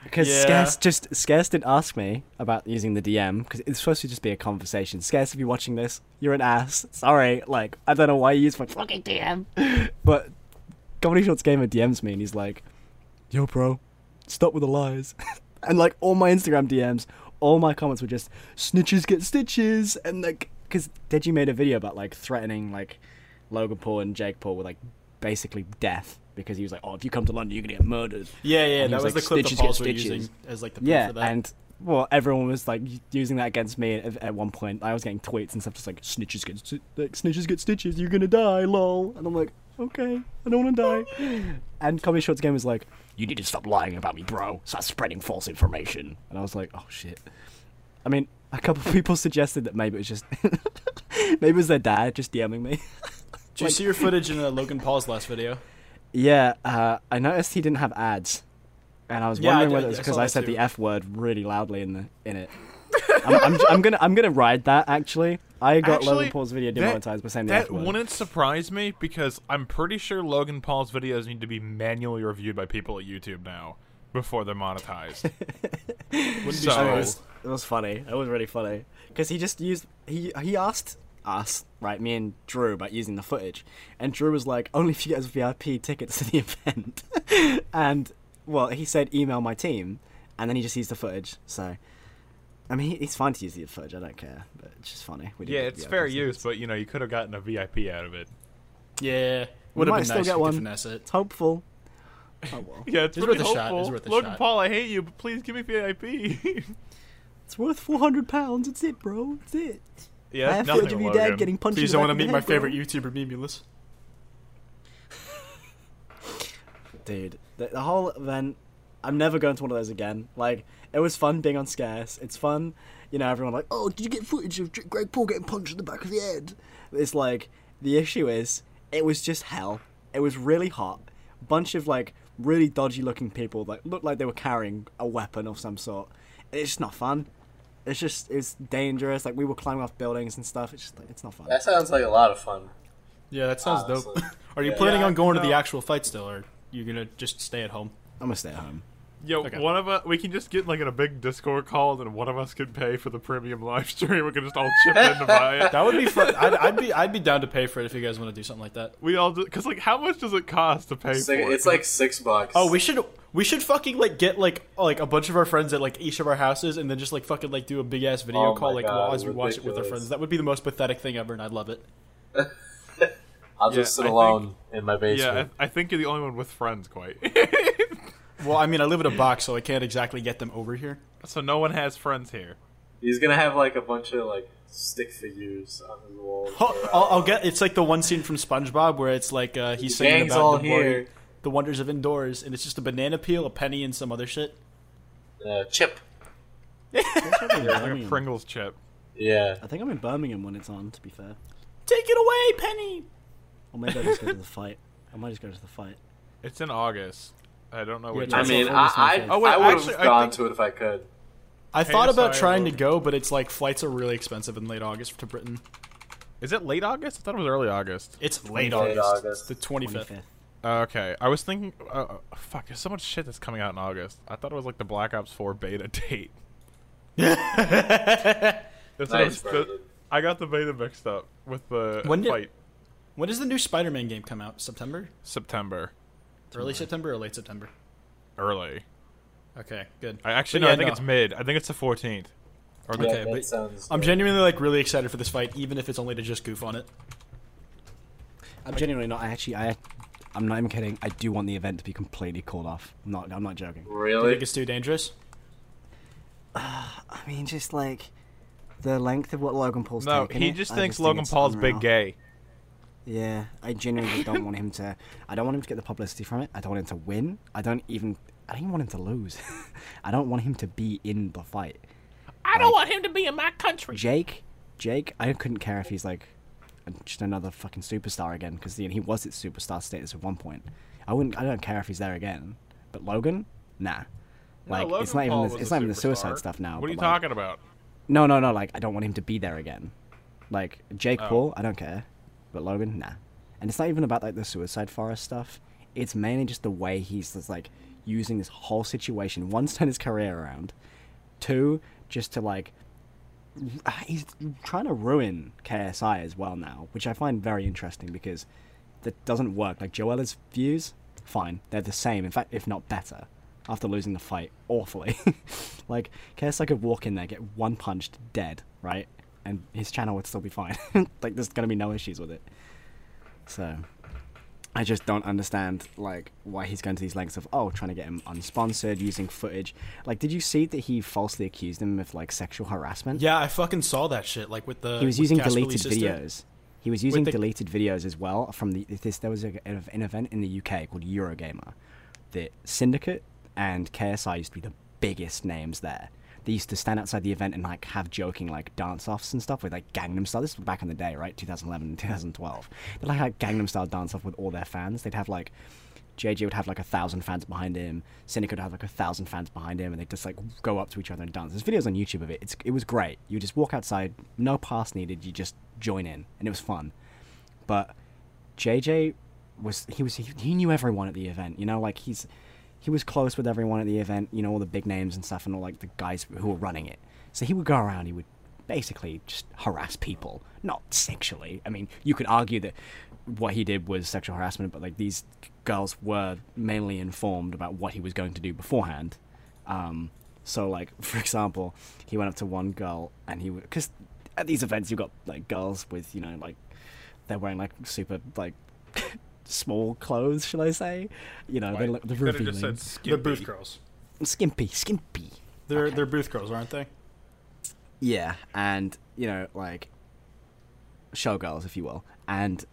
Because Yeah. Scarce didn't ask me about using the DM because it's supposed to just be a conversation. Scarce, if you're watching this, you're an ass. Sorry, like I don't know why you use my fucking DM, but Comedy Shorts Gamer DMs me and he's like, "Yo, bro, stop with the lies," and like all my Instagram DMs, all my comments were just snitches get stitches, and like because Deji made a video about like threatening like Logan Paul and Jake Paul with like basically death. Because he was like, "Oh, if you come to London, you're gonna get murdered." Yeah, And he that was like, the clip the "Stitches Pauls get were stitches." using as like the proof Yeah, for that. and well, everyone was like using that against me at one point. I was getting tweets and stuff just like snitches get stitches. You're gonna die, lol. And I'm like, okay, I don't want to die. And Comedy Shorts Game was like, "You need to stop lying about me, bro. Stop spreading false information." And I was like, oh shit. I mean, a couple of people suggested that maybe it was just maybe it was their dad just DMing me. Did you see your footage in Logan Paul's last video? Yeah, I noticed he didn't have ads, and I was Yeah, I wondering did- whether it's I because saw I that said too. the F word really loudly in it. I'm gonna ride that actually. I got Actually, Logan Paul's video demonetized by saying the That F word. wouldn't surprise me because I'm pretty sure Logan Paul's videos need to be manually reviewed by people at YouTube now before they're monetized. Wouldn't be So- surprised. It was funny. It was really funny because he just used he asked us, right, me and Drew, about using the footage, and Drew was like, "Only if you get us VIP tickets to the event." And well, he said, "Email my team," and then he just used the footage. So, I mean, it's fine to use the footage. I don't care, but it's just funny. We didn't Yeah, get it's VIP fair tickets. use, but you could have gotten a VIP out of it. Yeah, We would have might been still nice get if you one. could finesse it. It's hopeful. Oh well, Yeah, it's It's really worth a shot, hopeful. it's worth a Logan shot. Paul, I hate you, but please give me VIP. it's worth £400. It's it, bro. It's it. yeah, I that's have nothing, footage of your Logan. dad getting punched. Please in don't the want back to of meet the my head, favorite bro. YouTuber, Memulus. Dude, the whole event, I'm never going to one of those again. Like, it was fun being on Scarce. It's fun, everyone like, "Oh, did you get footage of Greg Paul getting punched in the back of the head?" It's like, the issue is, it was just hell. It was really hot. Bunch of, like, really dodgy looking people that looked like they were carrying a weapon of some sort. It's just not fun. It's dangerous. Like, we were climbing off buildings and stuff. It's just, like, it's not fun. That sounds like a lot of fun. Yeah, that sounds dope. Honestly. Are you Yeah. planning Yeah, on going to the no. actual fight still, or you gonna just stay at home? I'm gonna stay at home. Yo, Okay. one of us, we can just get like in a big Discord call, and one of us can pay for the premium live stream. We can just all chip in to buy it. That would be fun. I'd be down to pay for it if you guys want to do something like that. We all do, because like, how much does it cost to pay for it? It's like $6. Oh, we should fucking like get like a bunch of our friends at like each of our houses, and then just like fucking like do a big ass video Oh call my like God, as we watch it with our ridiculous. friends. That would be the most pathetic thing ever, and I'd love it. I'll Yeah, just sit I alone in my Yeah, basement. I think you're the only one with friends, quite. Well, I mean, I live in a box, so I can't exactly get them over here. So no one has friends here. He's gonna have like a bunch of like stick figures on his wall. I'll get. It's like the one scene from SpongeBob where it's like he's singing Gang's about all the, here. the wonders of indoors, and it's just a banana peel, a penny, and some other shit. Chip. Like a Birmingham. Pringles chip. Yeah. I think I'm in Birmingham when it's on, to be fair. Take it away, Penny. Or maybe I'll just go to the fight. I might just go to the fight. It's in August. I don't know Yeah, what. it's I also mean, August I 25th. Oh, wait, would actually, have I gone think- to it if I could. I thought about sorry, trying to Logan. go, but it's like flights are really expensive in late August to Britain. Is it late August? I thought it was early August. It's late Late August. August. The 25th. 25th. Okay, I was thinking. Fuck, there's so much shit that's coming out in August. I thought it was like the Black Ops 4 beta date. That's what I Nice, was- Brandon. I got the beta mixed up with the When did- fight. When does the new Spider-Man game come out? September? September. Early September or late September? Early. Okay, good. I actually But no, yeah, I think no. it's mid. I think it's the 14th. Or the Yeah, Okay, that but sounds. I'm good. genuinely like really excited for this fight, even if it's only to just goof on it. I'm genuinely not. I'm not even kidding. I do want the event to be completely called off. I'm not joking. Do you Really? think it's too dangerous? I mean, just like the length of what Logan Paul's No, taken he it, just I thinks think Logan it's Paul's unreal. big gay. Yeah, I genuinely just don't want him to. I don't want him to get the publicity from it. I don't want him to win. I don't even want him to lose. I don't want him to be in the fight. I don't want him to be in my country. Jake, I couldn't care if he's like just another fucking superstar again because he was at superstar status at one point. I don't care if he's there again. But Logan, nah. Like Logan it's not Paul even was it's a not even the superstar. suicide stuff now. What are you but, like, talking about? No. Like I don't want him to be there again. Like Jake Oh. Paul, I don't care. But Logan, nah. And it's not even about like the suicide forest stuff. It's mainly just the way he's just like using this whole situation, one, to turn his career around, two, just to like, he's trying to ruin KSI as well now, which I find very interesting because that doesn't work. Like, Joella's views, fine, they're the same, in fact, if not better, after losing the fight awfully. Like, KSI could walk in there, get one punched, dead, right? And his channel would still be fine. Like, there's gonna be no issues with it. So, I just don't understand, like, why he's going to these lengths of, trying to get him unsponsored, using footage. Like, did you see that he falsely accused him of, like, sexual harassment? Yeah, I fucking saw that shit. Like, with the... He was using deleted videos. He was using the... deleted videos as well from there was an event in the UK called Eurogamer. The Syndicate and KSI used to be the biggest names there. They used to stand outside the event and like have joking like dance-offs and stuff with like Gangnam Style. This was back in the day, right? 2011 and 2012. They like had Gangnam Style dance-off with all their fans. They'd have like JJ would have like 1,000 fans behind him. Syndicate would have like 1,000 fans behind him, and they'd just like go up to each other and dance. There's videos on YouTube of it. It was great. You just walk outside, no pass needed. You just join in, and it was fun. But JJ he knew everyone at the event. You know, like he was close with everyone at the event, you know, all the big names and stuff and all, like, the guys who were running it. So he would go around, he would basically just harass people. Not sexually. I mean, you could argue that what he did was sexual harassment, but, like, these girls were mainly informed about what he was going to do beforehand. So, like, for example, he went up to one girl and he would... Because at these events, you've got, like, girls with, you know, like, they're wearing, like, super, like... small clothes, shall I say? You know, they're revealing. Just said skimpy. They're booth girls. Skimpy. They're booth girls, aren't they? Yeah, and you know, like showgirls, if you will. And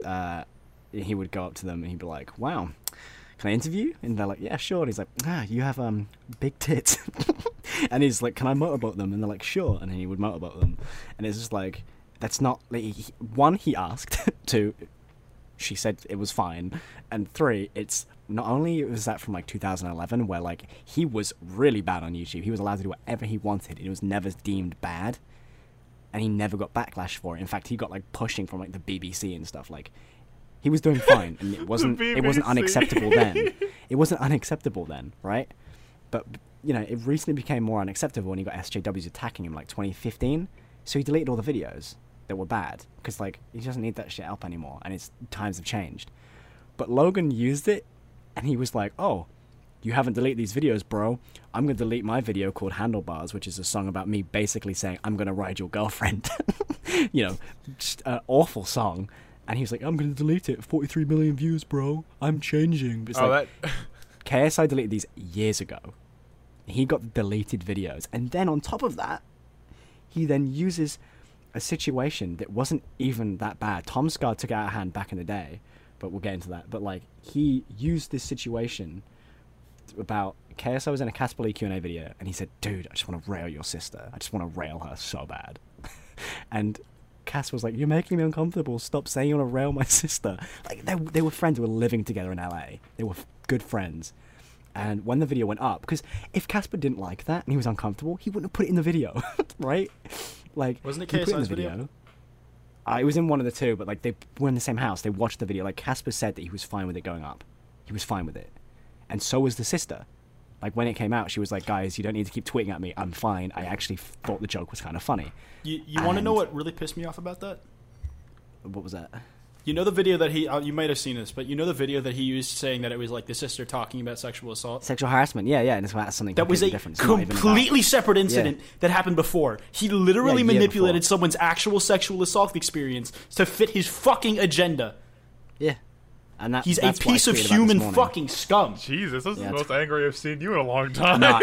he would go up to them and he'd be like, "Wow, can I interview?" And they're like, "Yeah, sure." And he's like, "You have big tits." And he's like, "Can I motorboat them?" And they're like, "Sure." And he would motorboat them. And it's just like, that's not like, one, he asked. Two, she said it was fine. And three, it's not only was that from like 2011 where like he was really bad on YouTube. He was allowed to do whatever he wanted. It was never deemed bad. And he never got backlash for it. In fact, he got like pushing from like the BBC and stuff. Like, he was doing fine, and it wasn't unacceptable then. It wasn't unacceptable then, right? But you know, it recently became more unacceptable when he got SJWs attacking him like 2015. So he deleted all the videos that were bad because like he doesn't need that shit up anymore, and it's times have changed. But Logan used it, and he was like, "Oh, you haven't deleted these videos, bro. I'm gonna delete my video called Handlebars, which is a song about me basically saying I'm gonna ride your girlfriend." You know, just an awful song. And he was like, "I'm gonna delete it. 43 million views, bro. I'm changing." But it's KSI deleted these years ago. He got deleted videos, and then on top of that, he then uses a situation that wasn't even that bad. Tom Scar took it out of hand back in the day, but we'll get into that. But like, he used this situation about KSI was in a Casper Lee Q&A video, and he said, "Dude, I just want to rail your sister. I just want to rail her so bad." And Cass was like, "You're making me uncomfortable. Stop saying you want to rail my sister." Like, they were friends who were living together in LA. They were good friends. And when the video went up, because if Casper didn't like that and he was uncomfortable, he wouldn't have put it in the video, right? Like, wasn't it KSI's video? It was in one of the two, but like they were in the same house. They watched the video. Like, Casper said that he was fine with it going up. He was fine with it, and so was the sister. Like, when it came out, she was like, "Guys, you don't need to keep tweeting at me. I'm fine. I actually thought the joke was kind of funny." You want to know what really pissed me off about that? What was that? You know the video that he... you might have seen this, but you know the video that he used saying that it was like the sister talking about sexual assault? Sexual harassment, yeah, and it's about something that was a different. Completely separate incident that happened before. He literally manipulated someone's actual sexual assault experience to fit his fucking agenda. Yeah. And he's a piece of human fucking scum. Jesus, this is the most angry I've seen you in a long time. No,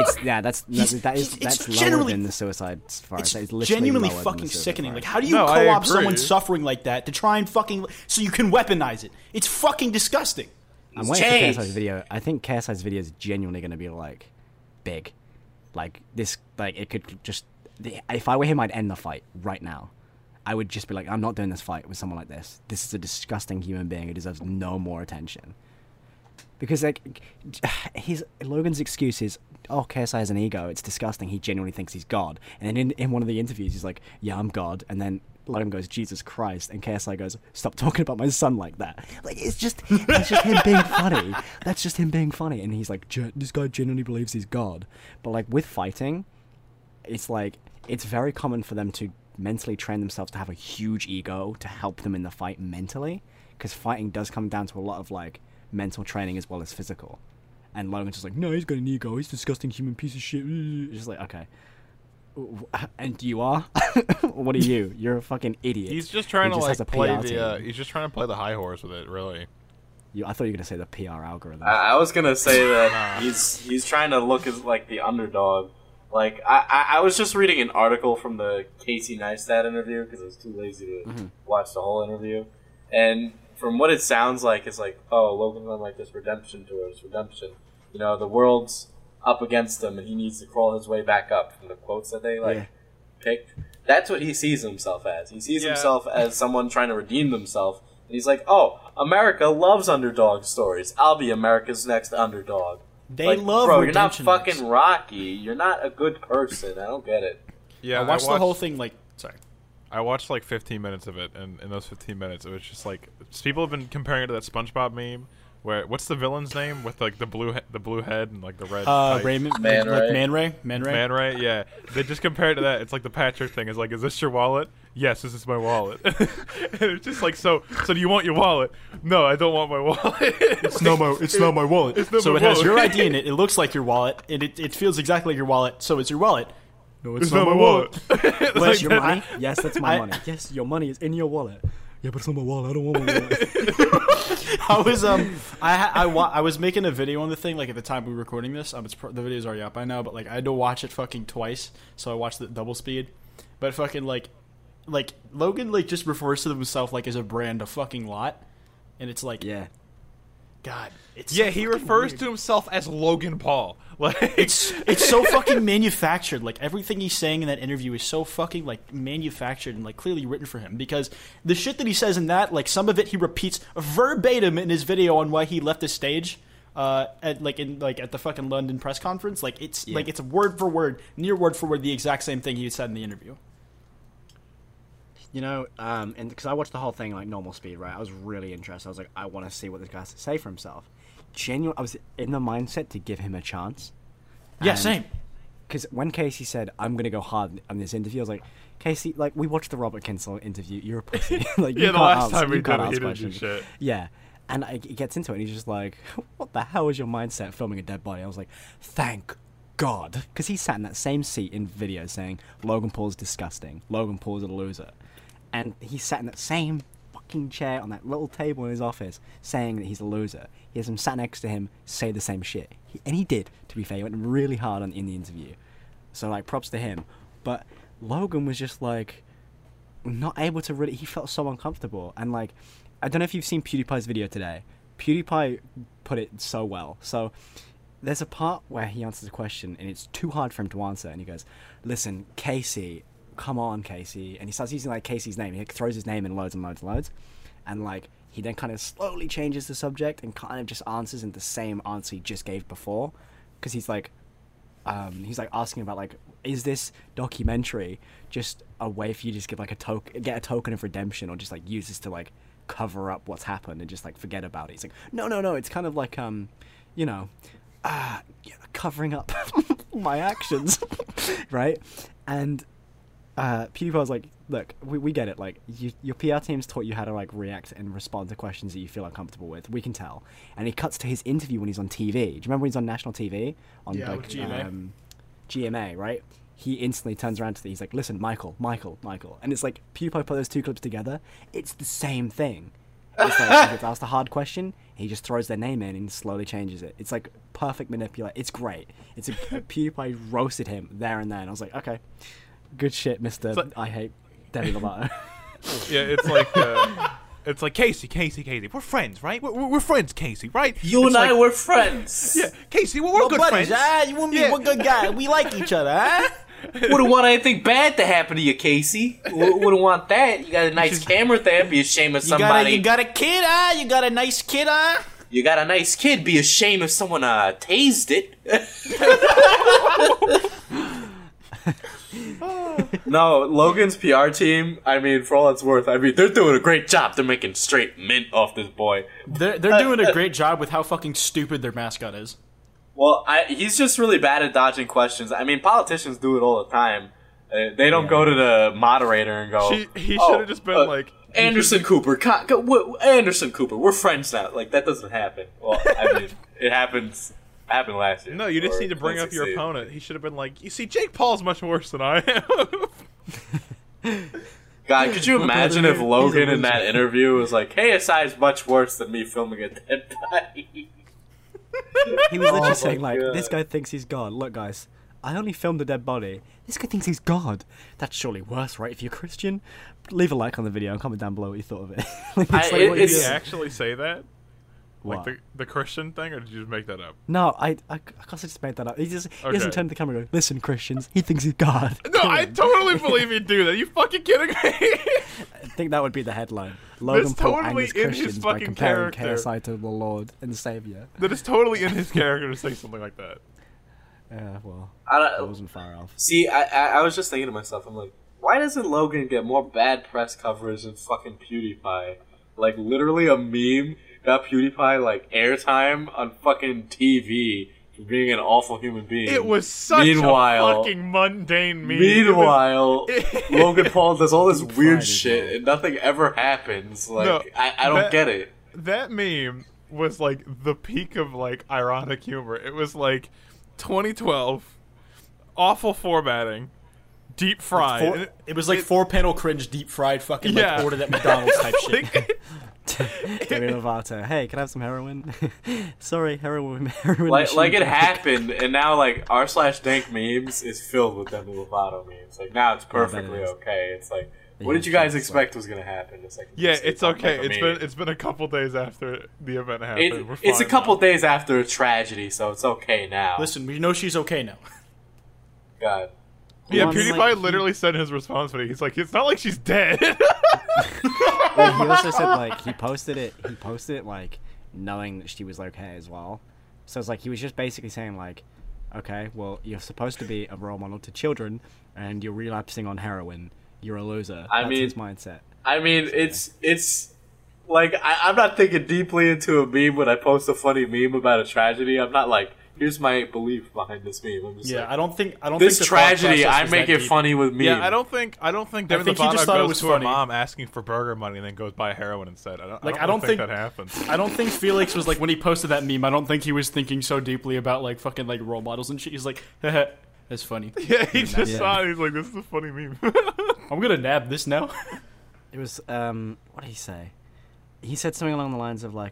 that's lower than the suicide far. It's genuinely fucking sickening. Like, how do you co-opt someone suffering like that to try and fucking so you can weaponize it? It's fucking disgusting. I'm waiting for KSI's video. I think KSI's video is genuinely going to be like big, like this. Like, it could just. If I were him, I'd end the fight right now. I would just be like, "I'm not doing this fight with someone like this. This is a disgusting human being who deserves no more attention." Because like, Logan's excuse is oh, KSI has an ego. It's disgusting. He genuinely thinks he's God. And then in one of the interviews, he's like, yeah, I'm God. And then Logan goes, Jesus Christ. And KSI goes, stop talking about my son like that. Like, that's just him being funny. That's just him being funny. And he's like, this guy genuinely believes he's God. But, like, with fighting, it's like, it's very common for them to mentally train themselves to have a huge ego to help them in the fight mentally. Because fighting does come down to a lot of, like, mental training as well as physical. And Logan's just like, no, he's got an ego. He's a disgusting human piece of shit. It's just like, okay. And you are? What are you? You're a fucking idiot. He's just trying to has like a play PR the. team. He's just trying to play the high horse with it, really. I thought you were gonna say the PR algorithm. I was gonna say that he's trying to look as like the underdog. Like I was just reading an article from the Casey Neistat interview because I was too lazy to watch the whole interview, and from what it sounds like, it's like, oh, Logan's on like this redemption tour. It's redemption. You know, the world's up against him, and he needs to crawl his way back up. From the quotes that they picked, that's what he sees himself as. He sees himself as someone trying to redeem themselves, and he's like, oh, America loves underdog stories. I'll be America's next underdog. They love bro, you're not redemption fucking arcs. Rocky. You're not a good person. I don't get it. Yeah, I watched the whole thing, like, sorry. I watched like 15 minutes of it, and in those 15 minutes, it was just like people have been comparing it to that SpongeBob meme. Where what's the villain's name with like the blue head and like the red? Raymond, Man like Ray. Man Ray. Man Ray, yeah. They just compare it to that. It's like the Patrick thing. Is like, is this your wallet? Yes, this is my wallet. And it's just like, so do you want your wallet? No, I don't want my wallet. It's not my wallet. It's not So my it has wallet. your ID in it. It looks like your wallet, and it feels exactly like your wallet. So it's your wallet. No, It's not my wallet. That's your money? Yes, that's my money. Yes, your money is in your wallet. Yeah, but it's not my wallet. I don't want my wallet. I was I was making a video on the thing like at the time we were recording this. The video's already up by now, but like I had to watch it fucking twice, so I watched it double speed. But fucking like Logan like just refers to himself like as a brand a fucking lot, and it's like Yeah. God, it's Yeah, so he fucking refers weird. to himself as Logan Paul. Like It's so fucking manufactured. Like everything he's saying in that interview is so fucking like manufactured and like clearly written for him. Because the shit that he says in that, like some of it he repeats verbatim in his video on why he left the stage. At the fucking London press conference, like it's word for word, near word for word, the exact same thing he said in the interview. You know, and because I watched the whole thing like normal speed, right? I was really interested. I was like, I want to see what this guy has to say for himself. I was in the mindset to give him a chance. Yeah, And- same. Because when Casey said, I'm going to go hard on this interview, I was like, Casey, like, we watched the Robert Kinsella interview. You're a pussy. Like, you yeah, the can't last ask- time you we can't did it, ask he didn't do questions. shit. Yeah. And he gets into it, and he's just like, what the hell was your mindset filming a dead body? I was like, thank God. Because he sat in that same seat in video saying, Logan Paul's disgusting. Logan Paul's a loser. And he sat in that same fucking chair on that little table in his office saying that he's a loser. He has him sat next to him say the same shit. And he did, to be fair. He went really hard in the interview. So, like, props to him. But Logan was just, like, not able to really... He felt so uncomfortable. And, like, I don't know if you've seen PewDiePie's video today. PewDiePie put it so well. So, there's a part where he answers a question, and it's too hard for him to answer. And he goes, listen, Casey... Come on, Casey. And he starts using, like, Casey's name. He throws his name in loads and loads and loads. And, like, he then kind of slowly changes the subject and kind of just answers in the same answer he just gave before. Because he's like asking about, like, is this documentary just a way for you to just get, like, get a token of redemption, or just, like, use this to, like, cover up what's happened and just, like, forget about it? He's like, no. It's kind of like, covering up my actions. Right? And... PewDiePie was like, look, we get it. Like, your PR team's taught you how to, like, react and respond to questions that you feel uncomfortable with. We can tell. And he cuts to his interview when he's on TV. Do you remember when he's on national TV? On, Yeah, like, with GMA. GMA, right? He instantly turns around to he's like, listen, Michael. And it's like, PewDiePie put those two clips together. It's the same thing. It's like, he gets asked a hard question, he just throws their name in and slowly changes it. It's like perfect manipulate. It's great. PewDiePie roasted him there and then. I was like, okay. Good shit, Mr. Like, I hate Demi Lovato. yeah, it's like Casey. We're friends, right? We're friends, Casey, right? You It's and I like, were friends. Yeah, Casey, we're good buddies, friends. You and me, Yeah. we're good guys. We like each other, huh? Wouldn't want anything bad to happen to you, Casey. Wouldn't want that. You got a nice camera there. Be ashamed of somebody. You got a kid, huh? You got a nice kid, huh? You got a nice kid. Be ashamed if someone tased it. No, Logan's PR team, I mean, for all it's worth, I mean, they're doing a great job. They're making straight mint off this boy. They're doing a great job with how fucking stupid their mascot is. Well, he's just really bad at dodging questions. I mean, politicians do it all the time. They don't go to the moderator and go, He should have just been like... Anderson Cooper, Anderson Cooper, we're friends now. Like, that doesn't happen. Well, I mean, it happened last year. No, you just need to bring up your opponent. He should have been like, you see, Jake Paul's much worse than I am. God, could you imagine if Logan in that interview was like, KSI is much worse than me filming a dead body? He was literally my saying, like, God. this guy thinks he's God. Look, guys, I only filmed a dead body. This guy thinks he's God. That's surely worse, right? If you're Christian, leave a like on the video and comment down below what you thought of it. Like, I- like, it- what Did you he it's- do. actually say that? What? Like the Christian thing, or did you just make that up? No, I guess I just made that up. He Okay. doesn't turn to the camera and go, listen, Christians, he thinks he's God. No, I totally believe he'd do that. Are you fucking kidding me? I think that would be the headline. Logan Paul totally angers in his Christians by fucking comparing character. KSI to the Lord and Savior. That is totally in his character to say something like that. Yeah, well, I that don't, wasn't far off. see, I was just thinking to myself, I'm like, why doesn't Logan get more bad press coverage than fucking PewDiePie? Like, literally a meme got PewDiePie, like, airtime on fucking TV for being an awful human being. It was such Meanwhile- a fucking mundane meme. Meanwhile, It was- Logan Paul does all this Deep weird fried as shit well. and nothing ever happens. Like, No, I don't that- get it. That meme was like the peak of like ironic humor. It was like 2012, awful formatting, deep fried. It was like 4-panel cringe, deep fried, fucking Yeah. like ordered at McDonald's type shit. Like, Demi Lovato, hey, can I have some heroin? Sorry, heroin Like machine. it happened, and now like r/dank memes is filled with Demi Lovato memes. Like now it's perfectly is. okay. It's like, Yeah, what did you guys it's expect was gonna happen? It's like, yeah, just it's don't okay. make a meme. It's been a couple days after the event happened. We're It's a fine couple now. days after a tragedy, so it's okay now. Listen, we know she's okay now. God. Yeah, Well, I mean, PewDiePie like, literally said in his response video, he's like, it's not like she's dead. Well, he also said like he posted it like knowing that she was okay as well. So it's like he was just basically saying like, okay, well you're supposed to be a role model to children, and you're relapsing on heroin. You're a loser. I That's mean- his mindset. I mean, it's like I'm not thinking deeply into a meme when I post a funny meme about a tragedy. I'm not like, here's my belief behind this meme. I'm just Yeah, like, I don't think this the thought tragedy, process I was make that it deep. funny with memes. Yeah, I don't think Demi think he Lovato just thought it goes was to funny. her mom asking for burger money and then goes buy heroin instead. I Like, don't think that happens. I don't think Felix was like when he posted that meme. I don't think he was thinking so deeply about like fucking like role models and shit. He's like, haha, that's funny. Yeah, he just Yeah. saw it. He's like, this is a funny meme. I'm gonna nab this now. It was what did he say? He said something along the lines of like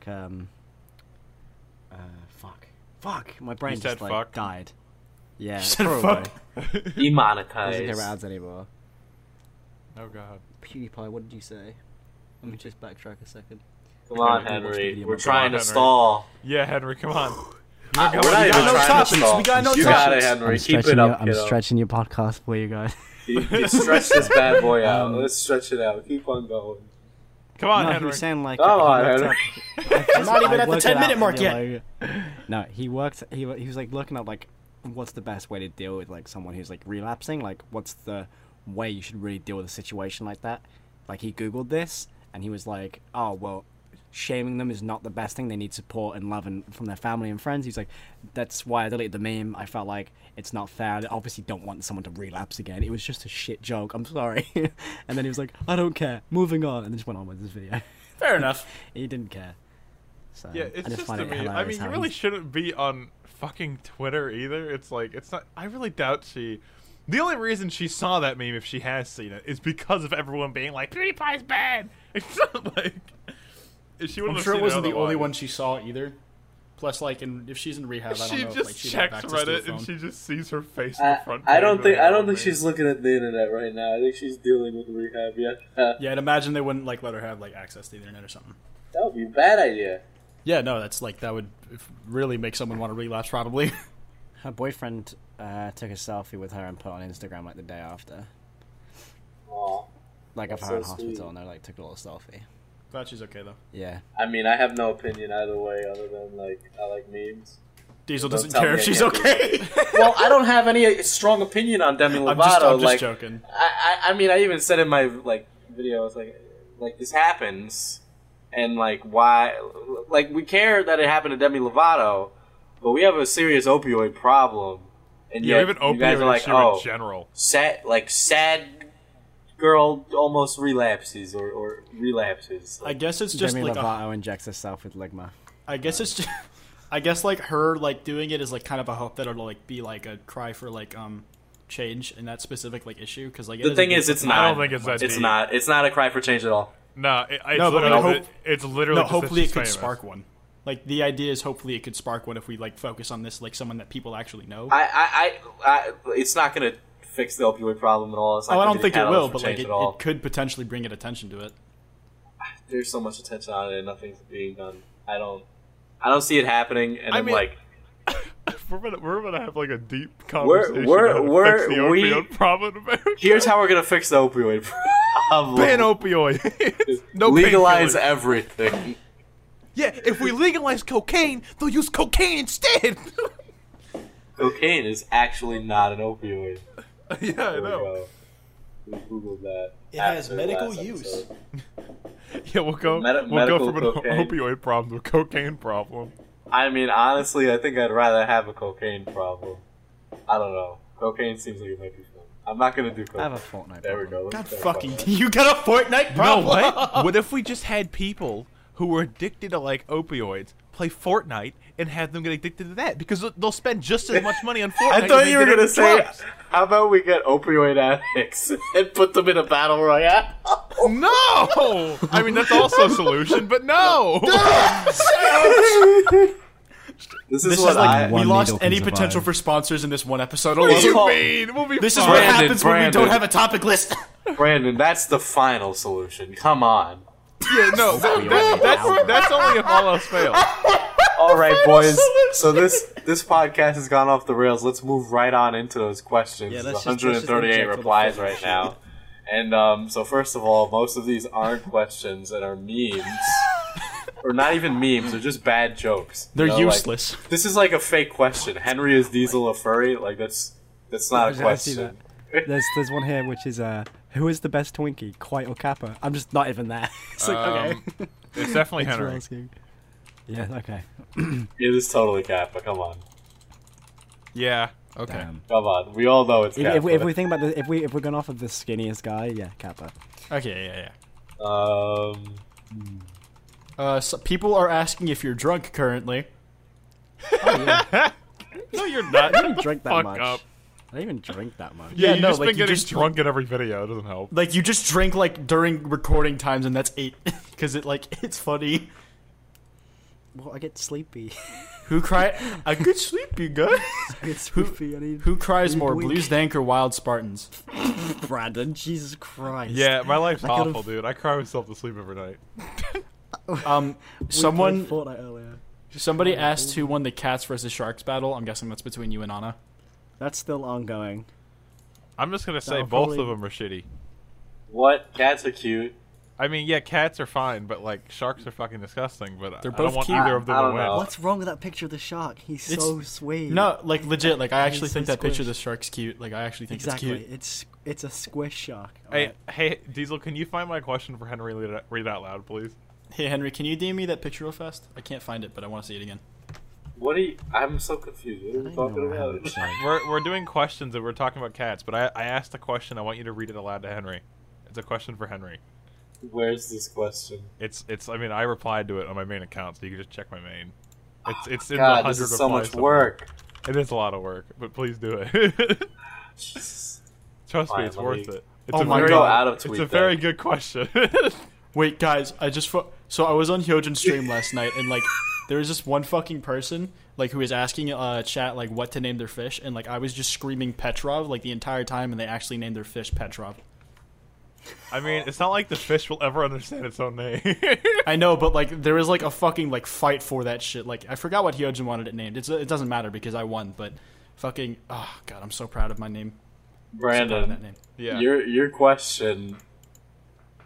fuck, my brain You said just like fuck? died. Yeah, said probably. fuck? Doesn't hear Demonetized. ads anymore. Oh god. PewDiePie, what did you say? Let me just backtrack a second. Come on, Okay, we'll watch the Henry. video We're about trying to Henry. stall. Yeah, Henry, come on. We're not we even got no trying topics. to stall. We got no You got it, topics. Henry. Keep it up, I'm kiddo. stretching your podcast for you guys. You stretch this bad boy out. Um, Let's stretch it out. Keep on going. Come on, No, he Henry. was saying like. Come on, he worked Henry. up- I'm not even I at the worked 10 it minute out mark and yet. you're like- No, he worked. He was like looking up like what's the best way to deal with like someone who's like relapsing. Like what's the way you should really deal with a situation like that. Like he googled this and he was like, oh well, shaming them is not the best thing. They need support and love and from their family and friends. He's like, that's why I deleted the meme. I felt like it's not fair. I obviously don't want someone to relapse again. It was just a shit joke. I'm sorry. And then he was like, I don't care. Moving on, and then just went on with this video. Fair enough. He didn't care. So Yeah, I it's just find to it me. I hilarious mean, you how really he's- shouldn't be on fucking Twitter either. It's like it's not. I really doubt she. The only reason she saw that meme, if she has seen it, is because of everyone being like, "PewDiePie's bad." It's not like if she wouldn't I'm have sure it seen wasn't the only otherwise. one she saw either. Plus, like, if she's in rehab, I don't She know. just if, like, she'd have checks access to a Reddit and phone. she just sees her face in the front. I don't page think of I the don't think meme. she's looking at the internet right now. I think she's dealing with rehab. Yeah, Yeah, I'd imagine they wouldn't like let her have like access to the internet or something. that would be a bad idea. Yeah, no, that's like that would really make someone want to relapse, probably. Her boyfriend took a selfie with her and put on Instagram like the day after. Aw. Like of That's her in so hospital, sweet. and they like took a little selfie. Glad she's okay though. Yeah. I mean, I have no opinion either way, other than like I like memes. Diesel Don't doesn't tell care me if I she's can't do okay. Well, I don't have any strong opinion on Demi Lovato. I'm just like, joking. I mean, I even said in my video, I was like this happens, and like why? Like we care that it happened to Demi Lovato, but we have a serious opioid problem, and Yeah, yet even you guys opioid are like, issue oh, in general. sad girl almost relapses or relapses. I guess it's just Demi like Lovato injects herself with Ligma. I guess it's just, I guess like her like doing it is like kind of a hope that it'll like be like a cry for like change in that specific like issue because like The thing is, it's not. I don't think it's that It's deep. not. It's not a cry for change at all. No, it's No, but literally, like, it's literally no. just that Hopefully, it she's could famous. spark one. Like the idea is, hopefully, it could spark one if we like focus on this like someone that people actually know. It's not going to fix the opioid problem at all. It's not I gonna don't be think the it will, catalyst but for like change it, at all. it could potentially bring it attention to it. There's so much attention on it, and nothing's being done. I don't see it happening. And I I'm mean, like, we're gonna have like a deep conversation we're- about how to we're- fix the we- opioid problem in America. here's how we're going to fix the opioid problem. Ban opioids. No Legalize painkillers. everything. Yeah, if we legalize cocaine, they'll use cocaine instead. Cocaine is actually not an opioid. Yeah, I There we know. go. We googled that. It has after medical last use. episode. Yeah, we'll go Medical from an cocaine. opioid problem to a cocaine problem. I mean, honestly, I think I'd rather have a cocaine problem. I don't know. Cocaine seems like it might be fun. I'm not gonna do cocaine. I have a Fortnite. There we problem. go. God Let's fucking, clarify that. you got a Fortnite You know problem. what? What if we just had people who were addicted to like opioids play Fortnite and have them get addicted to that because they'll spend just as much money on Fortnite. I thought as you they were did gonna on say, drugs. how about we get opioid addicts and put them in a battle royale? No, I mean that's also a solution, but no. This This is is what like I. we One lost needle can any survive. potential for sponsors in this one episode What do alone. you call- mean? We'll be This is fine. what Brandon, happens when we Brandon. don't have a topic list. Brandon, that's the final solution. Come on. Yeah, no, that's only if all else fails. All right, boys. So this podcast has gone off the rails. Let's move right on into those questions. Yeah, There's let's just 138 inject all the replies fucking right shit. now. And so first of all, most of these aren't questions and are memes. Or not even memes, they're just bad jokes. They're You know, like, useless. this is like a fake question. Henry, is Diesel a furry? Like that's not a I see question. There's one here which is who is the best Twinkie, Quite or Kappa? I'm just not even there. It's like okay. It's definitely Thanks for Henry. asking. Yeah. Okay. It is totally Kappa. Come on. Yeah. Okay. Damn. Come on. We all know it's Kappa. If we think about the, if we're going off of the skinniest guy, yeah, Kappa. Okay, yeah. So people are asking if you're drunk currently. No, you're not. I don't drink that Fuck much. up. I don't even drink that much. Yeah, you've no, just like, been you getting just- drunk in every video. It doesn't help. Like you just drink like during recording times, and that's 8 because it's funny. Well, I get sleepy. Who cry? I get sleepy, guys. I get sleepy. I need Who cries need more, wink. Blues Dank or Wild Spartans? Brandon, Jesus Christ. Yeah, my life's I could've- awful, dude. I cry myself to sleep every night. Someone, We played Fortnite earlier. somebody asked who won the Cats versus Sharks battle. I'm guessing that's between you and Anna. That's still ongoing. I'm just gonna say No, both probably- of them are shitty. What? Cats are cute. I mean, yeah, cats are fine, but like sharks are fucking disgusting. But They're I don't both want cute. either of them I to don't win. know. What's wrong with that picture of the shark? He's It's- so sweet. No, like legit. Like I actually He's think so that picture of squished. the shark's cute. Like I actually think exactly. it's cute. It's a squish shark. Hey, alright? hey, Diesel, can you find my question for Henry? Read it out loud, please. Hey Henry, can you DM me that picture real fast? I can't find it, but I want to see it again. What are you? I'm so confused. What are I we don't talking know how about? it's like. We're doing questions and we're talking about cats, but I asked a question. I want you to read it aloud to Henry. It's a question for Henry. Where's this question? It's. I mean, I replied to it on my main account, so you can just check my main. It's in the God, 100 this is so replies much somewhere. work. It is a lot of work, but please do it. Jesus. Trust Fine, me, it's let worth me- it. It's Oh a my very, God. Out of It's tweet a that. very good question. Wait, guys, so I was on Hyojin's stream last night, and like there was this one fucking person like who was asking chat like what to name their fish, and like I was just screaming Petrov like the entire time, and they actually named their fish Petrov. I mean, it's not like the fish will ever understand its own name. I know, but like there was like a fucking like fight for that shit. Like I forgot what Hyojin wanted it named. It doesn't matter because I won, but fucking oh god, I'm so proud of my name. So proud of that Brandon, name. Yeah. your question.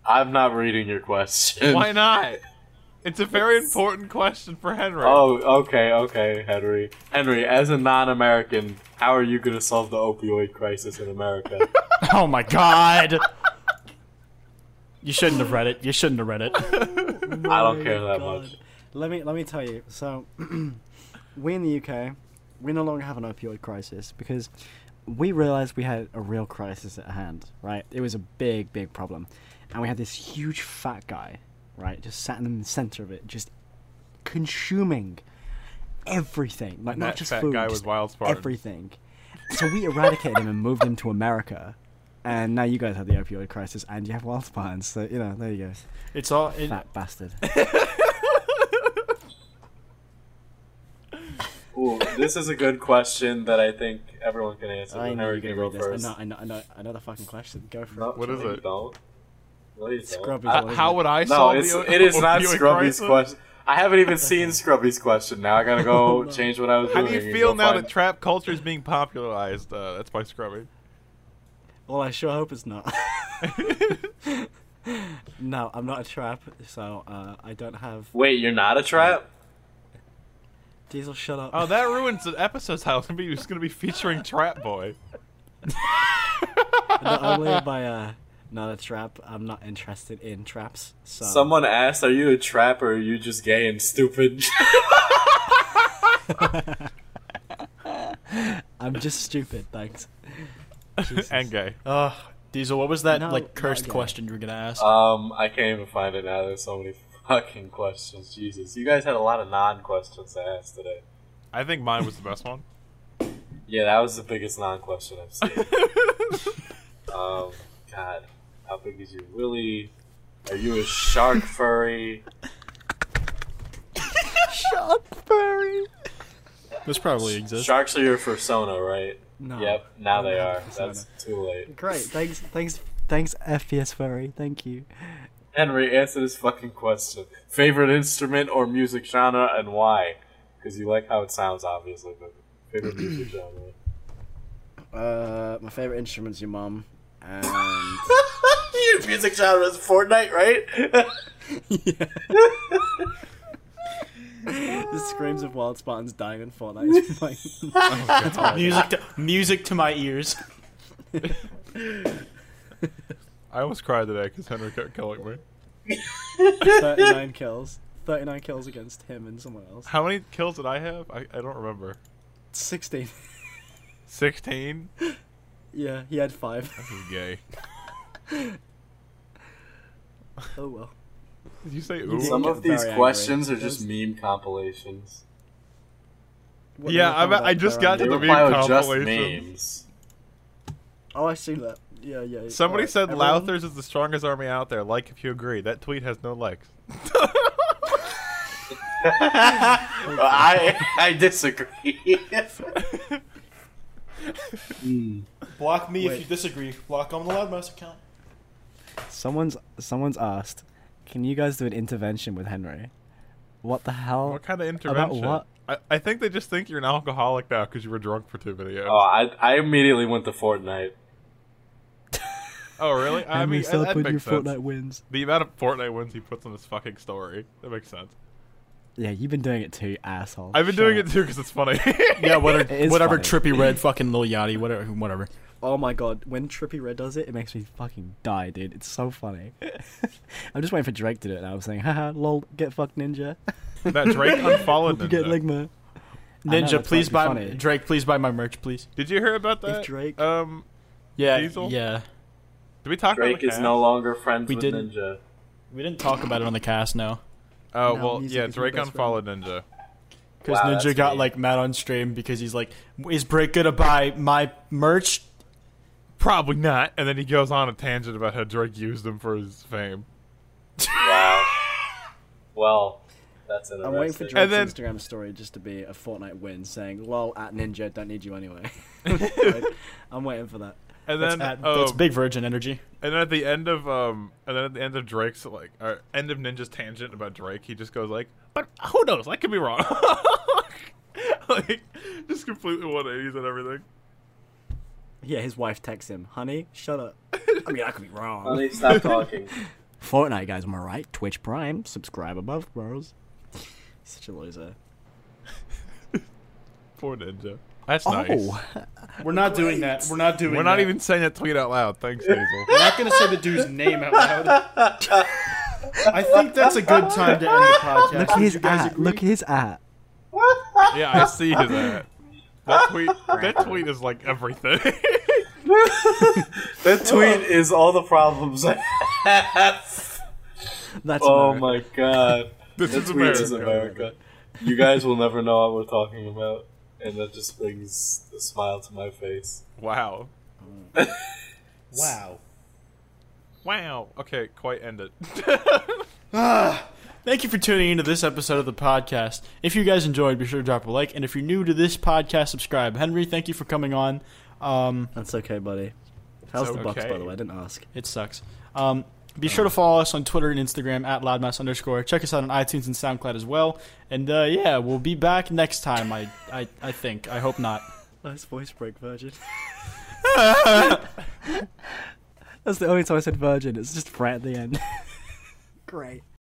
I'm not reading your question. Why not? It's a very important question for Henry. Oh, okay, Henry. Henry, as a non-American, how are you gonna solve the opioid crisis in America? Oh my god! You shouldn't have read it. You shouldn't have read it. I don't care that much. Let me tell you. So, we in the UK, we no longer have an opioid crisis because we realized we had a real crisis at hand. Right? It was a big, big problem, and we had this huge fat guy, right, just sat in the center of it, just consuming everything, like And not that just fat food, guy was just Wild Spartan. everything. So we eradicated him and moved him to America. And now you guys have the opioid crisis, and you have Wild Spartans. So there you go. It's all. Fat bastard. Ooh, this is a good question that I think everyone can answer. I know Henry you're can gonna go read this. first. I know the fucking question. Go for No, it. What is no, it? You don't. No, you don't. Scrubby. How would I No, solve it is not opioid Scrubby's crisis? question. I haven't even seen Scrubby's question. Now I gotta go change what I was How doing. do you and feel go now find- that trap culture is being popularized? That's by Scrubby. Well, I sure hope it's not. No, I'm not a trap, so I don't have. Wait, you're not a trap? Diesel, shut up. Oh, that ruins the episode title. It's gonna be featuring Trap Boy. Not only am I not a trap, I'm not interested in traps. So Someone asked, "Are you a trap or are you just gay and stupid?" I'm just stupid. Thanks. And gay. Diesel, what was that No, like cursed not gay. question you were gonna ask? I can't even find it now. There's so many fucking questions. Jesus, you guys had a lot of non-questions to ask today. I think mine was the best one. Yeah, that was the biggest non-question I've seen. God, how big is your willy? Are you a shark furry? Shark furry. This probably exists. Sharks are your persona, right? No. Yep, now they not are. persona. That's too late. Great. Thanks, FPS furry. Thank you. Henry, answer this fucking question. Favorite instrument or music genre and why? Because you like how it sounds, obviously, but favorite music genre. My favorite instrument's your mom, and Your music genre is Fortnite, right? the screams of Wild Spartans dying in Fortnite is my Music to my ears. I almost cried today because Henry kept killing me. 39 kills. 39 kills against him and someone else. How many kills did I have? I don't remember. 16. 16? Yeah, he had 5. He's gay. Oh well. Did you say did ooh? Some get of these very questions angry. are just meme compilations. What Yeah, do you think I about just Very got They to Angry? the reply meme with just compilation. memes. Oh, I see that. Yeah. Somebody Alright, said everyone- Lauthers is the strongest army out there. Like if you agree. That tweet has no likes. I disagree. Block me Wait. if you disagree. Block on the Loudmouse account. Someone's asked, can you guys do an intervention with Henry? What the hell? What kind of intervention? what? I think they just think you're an alcoholic now because you were drunk for 2 videos. Oh, I immediately went to Fortnite. Oh, really? I Henry, mean, that celebrate your makes sense. Fortnite wins. The amount of Fortnite wins he puts on his fucking story. That makes sense. Yeah, you've been doing it too, asshole. I've been Shut doing up. it too because it's funny. Yeah, whatever. It is Whatever. funny. Trippy Red, fucking Lil Yachty, whatever. Oh my god, when Trippy Red does it, it makes me fucking die, dude. It's so funny. I'm just waiting for Drake to do it now. I'm saying, haha, lol, get fucked, Ninja. That Drake unfollowed Hope you get Ninja. Ligma. I know, Ninja, that's please buy actually funny. Drake. Please buy my merch, please. Did you hear about that? Drake- Yeah, Diesel? yeah. Did we talk Drake about the is cast? no longer friends We with didn't. Ninja. We didn't talk about it on the cast, no. Oh, No, well, music yeah, is my Drake best unfollowed Ninja. Because Wow, Ninja that's got mean. like mad on stream because he's like, "Is Drake gonna buy my merch?" Probably not. And then he goes on a tangent about how Drake used him for his fame. Wow. Well, that's interesting. I'm waiting for And Drake's then- Instagram story just to be a Fortnite win saying, lol, at Ninja, don't need you anyway. Like, I'm waiting for that. And That's, then, that's big Virgin energy. and then at the end of Drake's like, or end of Ninja's tangent about Drake, he just goes like, "But who knows? I could be wrong." Like, just completely 180s and everything. Yeah, his wife texts him, honey, shut up. I mean, I could be wrong. Honey, stop talking. Fortnite, guys, am I right? Twitch Prime, subscribe above, bros. Such a loser. Poor Ninja. That's nice. We're not doing that. We're not doing We're that. not even saying that tweet out loud. Thanks, Hazel. We're not going to say the dude's name out loud. I think that's a good time to end the podcast. Look at his Would you guys at. agree? Look at his at. Yeah, I see his ad. That tweet is like everything. That tweet is all the problems I have. That's Oh America. my god. This That is tweet is America. America. You guys will never know what we're talking about, and that just brings a smile to my face. Wow. Wow. Wow. Okay, quite end it. Thank you for tuning into this episode of the podcast. If you guys enjoyed, be sure to drop a like. And if you're new to this podcast, subscribe. Henry, thank you for coming on. That's okay, buddy. How's the box, okay. by the way? I didn't ask. It sucks. Be sure to follow us on Twitter and Instagram at loudmouse_. Check us out on iTunes and SoundCloud as well. And yeah, we'll be back next time. I think. I hope not. Nice voice break, Virgin. That's the only time I said Virgin. It's just right at the end. Great.